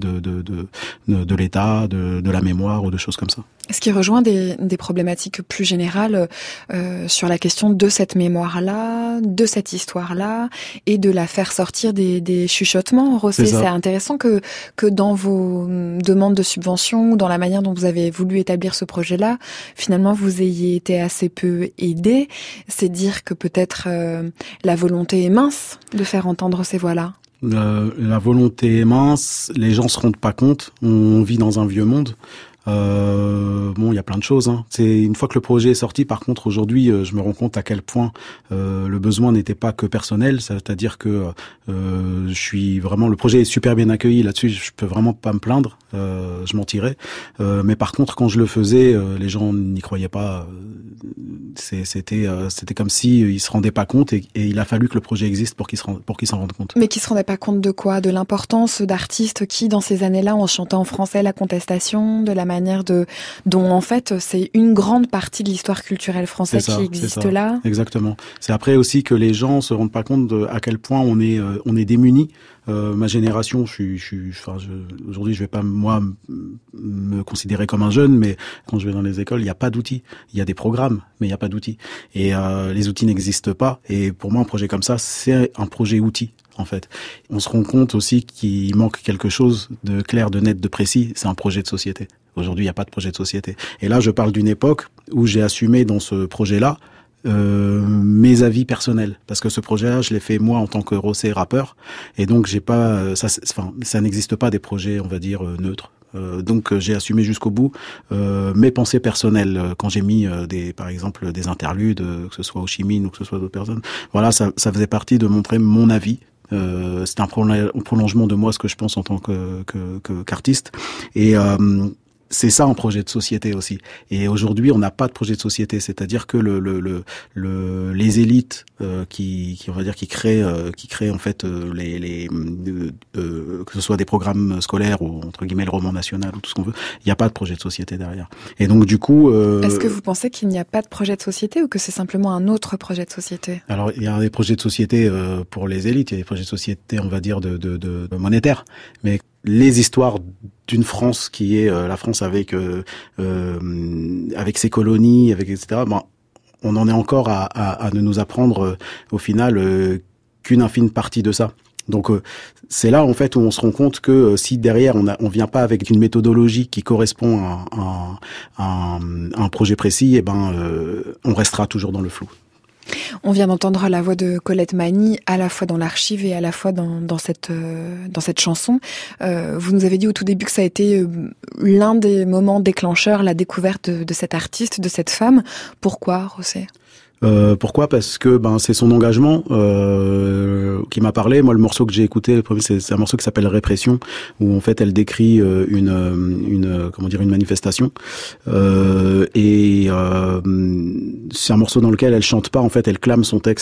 de l'État, de la mémoire ou de choses comme ça. Ce qui rejoint des problématiques plus générales sur la question de cette mémoire-là, de cette histoire-là, et de la faire sortir des chuchotements. Rossé, c'est intéressant que dans vos demandes de subventions ou dans la manière dont vous avez voulu établir ce projet-là, finalement, vous ayez été assez peu aidé. C'est dire que peut-être la volonté est mince de faire entendre ces voix-là. La volonté est mince, les gens se rendent pas compte. On vit dans un vieux monde. Bon, il y a plein de choses. C'est une fois que le projet est sorti. Par contre, aujourd'hui, je me rends compte à quel point le besoin n'était pas que personnel. C'est-à-dire que je suis vraiment. Le projet est super bien accueilli là-dessus. Je peux vraiment pas me plaindre. Je mentirais. Mais par contre, quand je le faisais, les gens n'y croyaient pas. C'était comme si ils se rendaient pas compte et il a fallu que le projet existe pour qu'ils s'en rendent compte. Mais qu'ils se rendaient pas compte de quoi ? De l'importance d'artistes qui, dans ces années-là, ont chanté en français la contestation, de la manière dont en fait c'est une grande partie de l'histoire culturelle française qui existe là. Exactement. C'est après aussi que les gens se rendent pas compte à quel point on est démunis. Ma génération, aujourd'hui, je vais pas moi me considérer comme un jeune, mais quand je vais dans les écoles, il n'y a pas d'outils. Il y a des programmes, mais il n'y a pas d'outils. Et les outils n'existent pas. Et pour moi, un projet comme ça, c'est un projet outil. En fait, on se rend compte aussi qu'il manque quelque chose de clair, de net, de précis. C'est un projet de société. Aujourd'hui, il n'y a pas de projet de société. Et là, je parle d'une époque où j'ai assumé dans ce projet-là mes avis personnels, parce que ce projet-là, je l'ai fait moi en tant que Rossé rappeur, et donc j'ai pas, ça n'existe pas des projets, on va dire neutres. Donc j'ai assumé jusqu'au bout mes pensées personnelles quand j'ai mis par exemple des interludes, que ce soit Ho Chi Minh ou que ce soit d'autres personnes. Voilà, ça faisait partie de montrer mon avis. C'est un prolongement de moi, ce que je pense en tant qu'artiste. Et c'est ça un projet de société aussi. Et aujourd'hui, on n'a pas de projet de société, c'est-à-dire que les élites qui on va dire qui créent en fait que ce soit des programmes scolaires ou entre guillemets le roman national ou tout ce qu'on veut, il n'y a pas de projet de société derrière. Et donc du coup, est-ce que vous pensez qu'il n'y a pas de projet de société ou que c'est simplement un autre projet de société ? Alors il y a des projets de société pour les élites, il y a des projets de société, on va dire de monétaires, mais les histoires d'une France qui est la France avec ses colonies, avec etc. Bon, on en est encore à ne nous apprendre au final qu'une infime partie de ça. Donc c'est là en fait où on se rend compte que si derrière on vient pas avec une méthodologie qui correspond à un projet précis, on restera toujours dans le flou. On vient d'entendre la voix de Colette Mani, à la fois dans l'archive et à la fois dans cette chanson. Vous nous avez dit au tout début que ça a été l'un des moments déclencheurs, la découverte de cet artiste, de cette femme. Pourquoi, Rossé ? Pourquoi ? Parce que c'est son engagement qui m'a parlé. Moi, le morceau que j'ai écouté, c'est un morceau qui s'appelle Répression, où en fait elle décrit une manifestation. Et c'est un morceau dans lequel elle chante pas, en fait, elle clame son texte.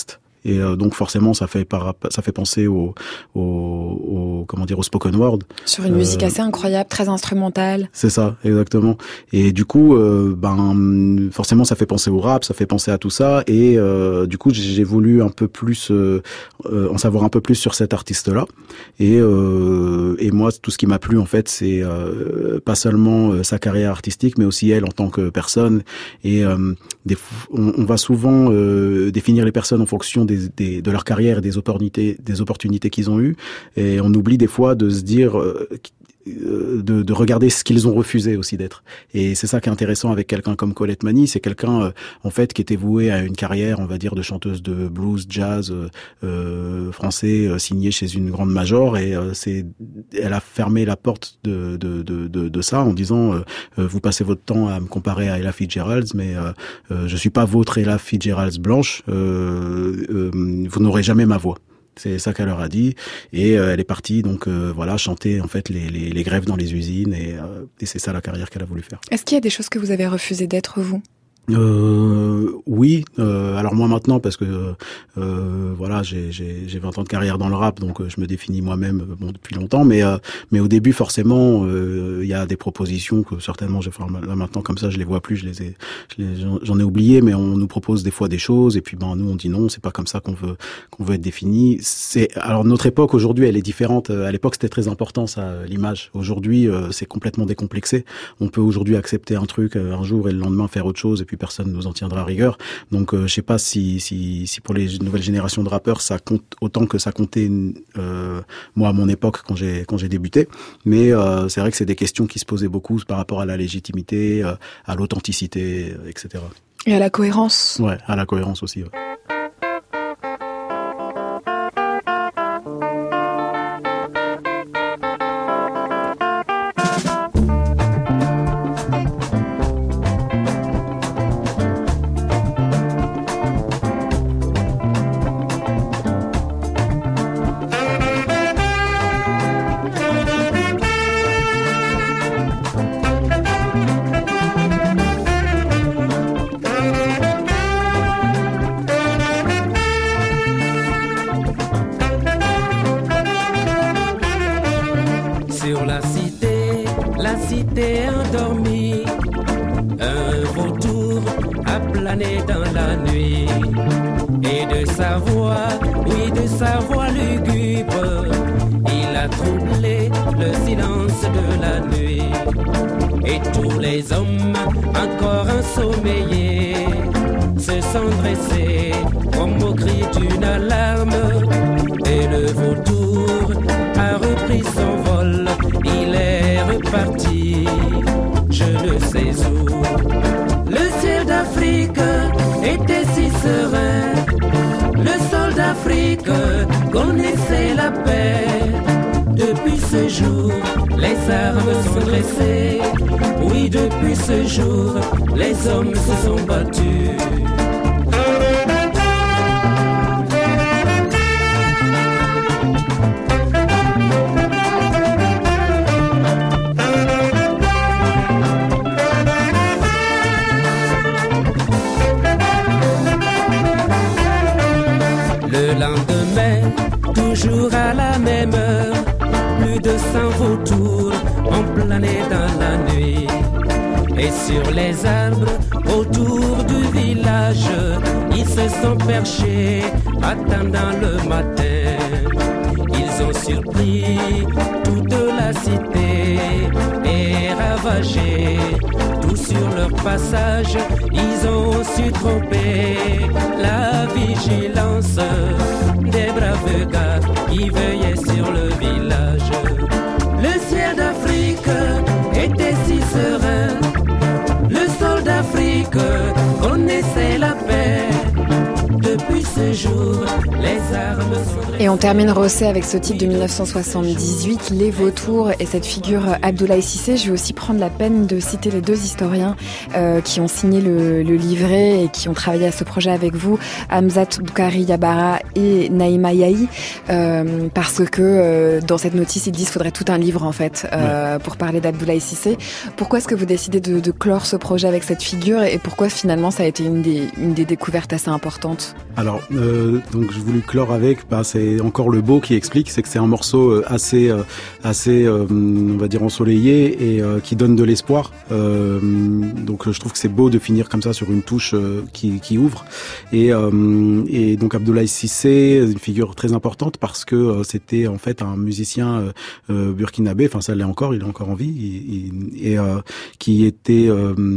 Et donc forcément ça fait penser au spoken word. Sur une musique assez incroyable, très instrumentale. C'est ça, exactement. Et du coup, forcément ça fait penser au rap, ça fait penser à tout ça. Et du coup, j'ai voulu un peu plus en savoir un peu plus sur cet artiste-là. Et moi, tout ce qui m'a plu en fait, c'est pas seulement sa carrière artistique, mais aussi elle en tant que personne. Et on va souvent définir les personnes en fonction de leur carrière et des opportunités qu'ils ont eues. Et on oublie des fois de se dire de regarder ce qu'ils ont refusé aussi d'être. Et c'est ça qui est intéressant avec quelqu'un comme Colette Mani, c'est quelqu'un en fait qui était voué à une carrière, on va dire, de chanteuse de blues, jazz français, signée chez une grande major, et elle a fermé la porte de ça en disant vous passez votre temps à me comparer à Ella Fitzgerald, mais je suis pas votre Ella Fitzgerald blanche, vous n'aurez jamais ma voix. C'est ça qu'elle leur a dit, et elle est partie donc chanter en fait les grèves dans les usines, et c'est ça la carrière qu'elle a voulu faire. Est-ce qu'il y a des choses que vous avez refusé d'être, vous ? Oui, alors moi maintenant, parce que j'ai 20 ans de carrière dans le rap, donc je me définis moi-même depuis longtemps, mais au début forcément il y a des propositions que certainement là maintenant comme ça je les vois plus, j'en ai oublié, mais on nous propose des fois des choses et puis nous on dit non, c'est pas comme ça qu'on veut être défini. Alors notre époque aujourd'hui elle est différente. À l'époque c'était très important ça, l'image. Aujourd'hui c'est complètement décomplexé. On peut aujourd'hui accepter un truc un jour et le lendemain faire autre chose, et puis personne nous en tiendra à rigueur. Donc je sais pas si pour les nouvelles générations de rappeurs ça compte autant que ça comptait moi à mon époque quand j'ai débuté, mais c'est vrai que c'est des questions qui se posaient beaucoup par rapport à la légitimité, à l'authenticité, etc. Et à la cohérence. Ouais, à la cohérence aussi. Ouais. Et on termine Rosset avec ce titre de 1978, Les Vautours, et cette figure Abdoulaye Cissé. Je vais aussi prendre la peine de citer les deux historiens qui ont signé le livret et qui ont travaillé à ce projet avec vous, Hamzat Boukari Yabara et Naïma Yahi, parce que dans cette notice, ils disent qu'il faudrait tout un livre en fait pour parler d'Abdoulaye Cissé. Pourquoi est-ce que vous décidez de clore ce projet avec cette figure et pourquoi finalement ça a été une des découvertes assez importantes? Alors, donc j'ai voulu clore avec, c'est encore le beau qui explique, c'est que c'est un morceau assez, on va dire ensoleillé et qui donne de l'espoir. Donc je trouve que c'est beau de finir comme ça sur une touche qui ouvre. Et donc Abdoulaye Cissé, une figure très importante parce que c'était en fait un musicien burkinabé, enfin ça l'est encore, il est encore en vie, et qui était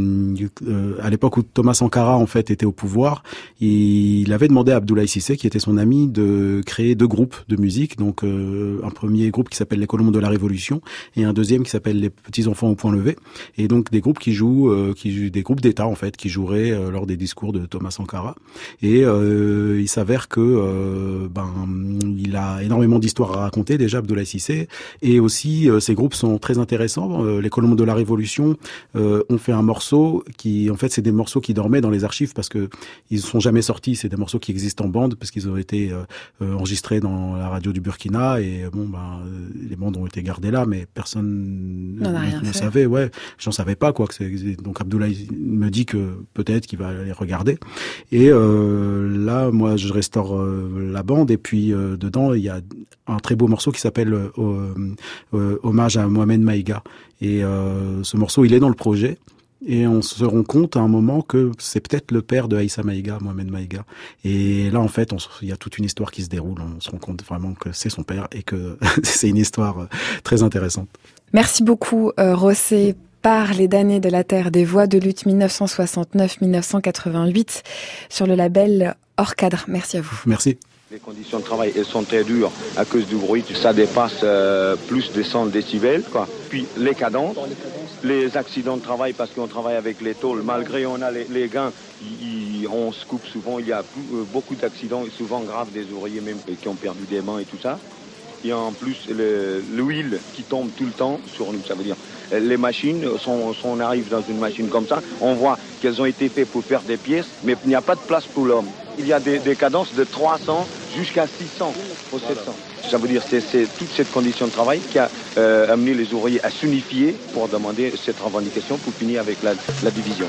à l'époque où Thomas Sankara en fait était au pouvoir, il avait demandé à Abdoulaye Cissé, qui était son ami, de créer deux groupes de musique. Donc un premier groupe qui s'appelle Les Colombes de la Révolution et un deuxième qui s'appelle Les Petits Enfants au Point Levé. Et donc des groupes qui jouent des groupes d'État en fait, qui joueraient lors des discours de Thomas Sankara. Et il s'avère que il a énormément d'histoires à raconter déjà, Abdoulaye Cissé, et aussi ces groupes sont très intéressants. Les Colombes de la Révolution ont fait un morceau qui en fait c'est des morceaux qui dormaient dans les archives parce que ils sont jamais sortis. C'est des morceaux qui existent en bande parce qu'ils ont été enregistrés dans la radio du Burkina et les bandes ont été gardées là, mais personne ne savait. Ouais, j'en savais pas quoi. Donc Abdoulaye me dit que peut-être qu'il va les regarder. Et là, moi, je restaure la bande et puis dedans il y a un très beau morceau qui s'appelle Hommage à Mohamed Maïga. Et ce morceau, il est dans le projet. Et on se rend compte à un moment que c'est peut-être le père de Aïssa Maïga, Mohamed Maïga. Et là, en fait, il y a toute une histoire qui se déroule. On se rend compte vraiment que c'est son père et que c'est une histoire très intéressante. Merci beaucoup, Rosset. Par les damnés de la terre, des voix de lutte 1969-1988 sur le label Hors Cadre. Merci à vous. Merci. Les conditions de travail, elles sont très dures à cause du bruit. Ça dépasse plus de 100 décibels, quoi. Puis les cadences, les accidents de travail, parce qu'on travaille avec les tôles. Malgré on a les gains, on se coupe souvent. Il y a beaucoup d'accidents, souvent graves, des ouvriers même qui ont perdu des mains et tout ça. Et en plus, l'huile qui tombe tout le temps sur nous. Ça veut dire, les machines, on arrive dans une machine comme ça, on voit qu'elles ont été faites pour faire des pièces, mais il n'y a pas de place pour l'homme. Il y a des cadences de 300 jusqu'à 600 ou 700. Ça veut dire que c'est toute cette condition de travail qui a amené les ouvriers à s'unifier pour demander cette revendication pour finir avec la division.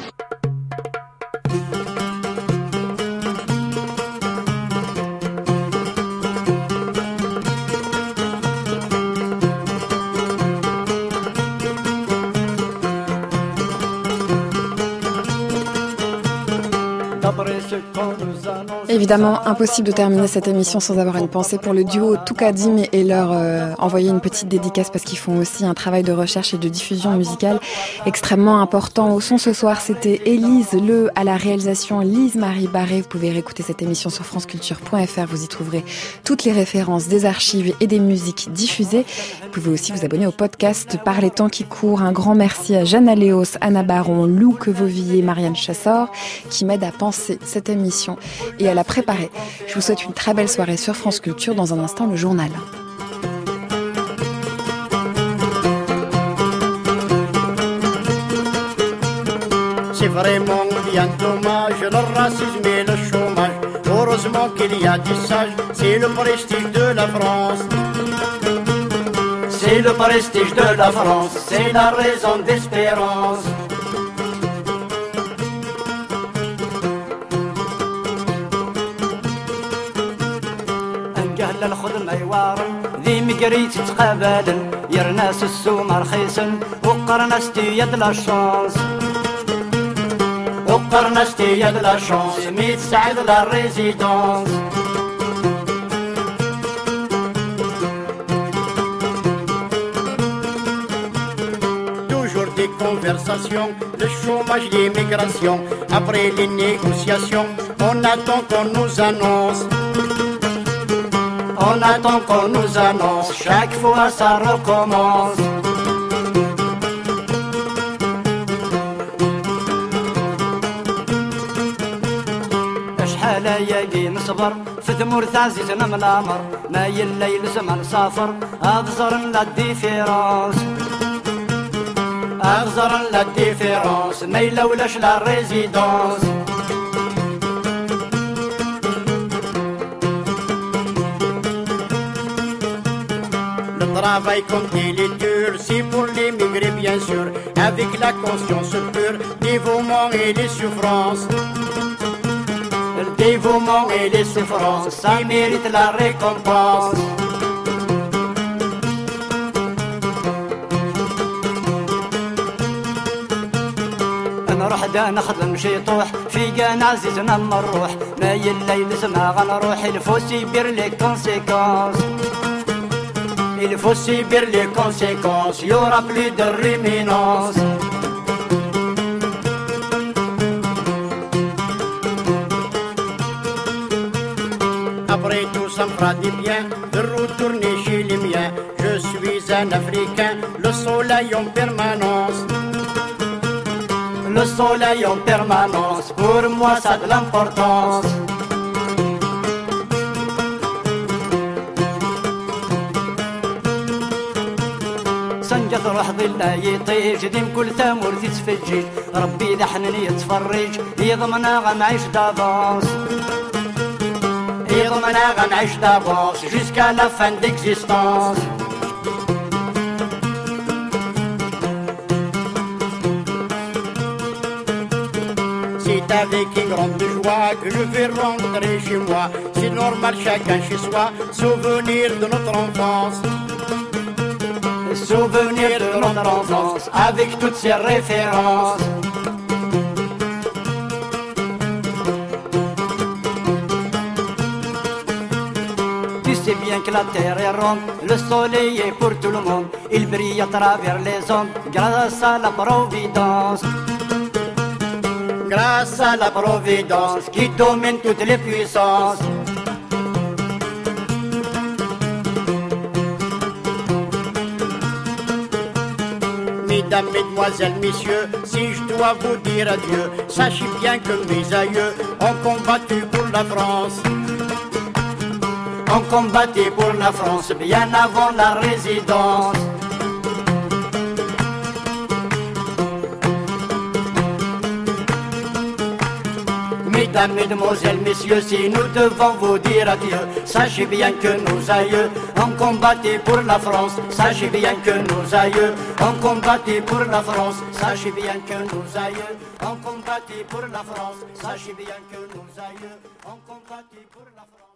Évidemment, impossible de terminer cette émission sans avoir une pensée pour le duo Toukadim et leur envoyer une petite dédicace parce qu'ils font aussi un travail de recherche et de diffusion musicale extrêmement important. Au son ce soir, c'était Élise Le, à la réalisation Lise-Marie Barré. Vous pouvez réécouter cette émission sur franceculture.fr. Vous y trouverez toutes les références des archives et des musiques diffusées. Vous pouvez aussi vous abonner au podcast Par les temps qui courent. Un grand merci à Jeanne Aléos, Anna Baron, Lou Quevovillier, Marianne Chassor qui m'aident à penser cette émission et à la préparer. Je vous souhaite une très belle soirée sur France Culture. Dans un instant, le journal. C'est vraiment bien dommage, le racisme et le chômage. Heureusement qu'il y a des sages, c'est le prestige de la France. C'est le prestige de la France, c'est la raison d'espérance. الخدمة يوارن ذي مقريت تقابلن يرناس السوم رخيصن وقرناس تياد لا شانس وقرناس تياد لا شانس ميت سعد لا ريزيدونس Toujours des conversations, le chômage, l'immigration. Après les négociations, on attend qu'on nous annonce. On attend qu'on nous annonce, chaque fois ça recommence. لايقي نصبر في ثمور تعزيزنا من الامر ما الليل زمان سافر ابزر لا ديفيرونس ابزر لا ديفيرونس ما يلولاش لا ريزيدونس Travail comme il est dur, c'est pour l'émigré bien sûr, avec la conscience pure, dévouement et les souffrances. Le dévouement et les souffrances, ça mérite la récompense. نروح دا نخدم شي طوح في كان عزيزنا نروح ما الليل سما غنروح الفوسي بير لي كونسيكونس Il faut subir les conséquences, il n'y aura plus de réminence. Après tout ça me fera du bien de retourner chez les miens. Je suis un Africain, le soleil en permanence. Le soleil en permanence, pour moi ça a de l'importance. روح ظلنا يطيج ديم كل ثامور تتفجج ربي إذا حنن يتفرج يضمنا غنعيش دافونس يضمنا غنعيش دافونس jusqu'à la fin d'existence. C'est avec une grande joie que je vais rentrer chez moi. C'est normal chacun chez soi, souvenir de notre enfance. Souvenir de notre enfance avec toutes ses références. Tu sais bien que la terre est ronde, le soleil est pour tout le monde. Il brille à travers les ondes grâce à la providence. Grâce à la providence qui domine toutes les puissances. Mesdames, mesdemoiselles, messieurs, si je dois vous dire adieu, sachez bien que mes aïeux ont combattu pour la France. Ont combattu pour la France bien avant la résidence. Mesdames, mesdemoiselles, messieurs, si nous devons vous dire adieu, sachez bien que nos aïeux ont combattu pour la France. Sachez bien que nos aïeux ont combattu pour la France. Sachez bien que nos aïeux ont combattu pour la France. Sachez bien que nos aïeux ont combattu pour la France.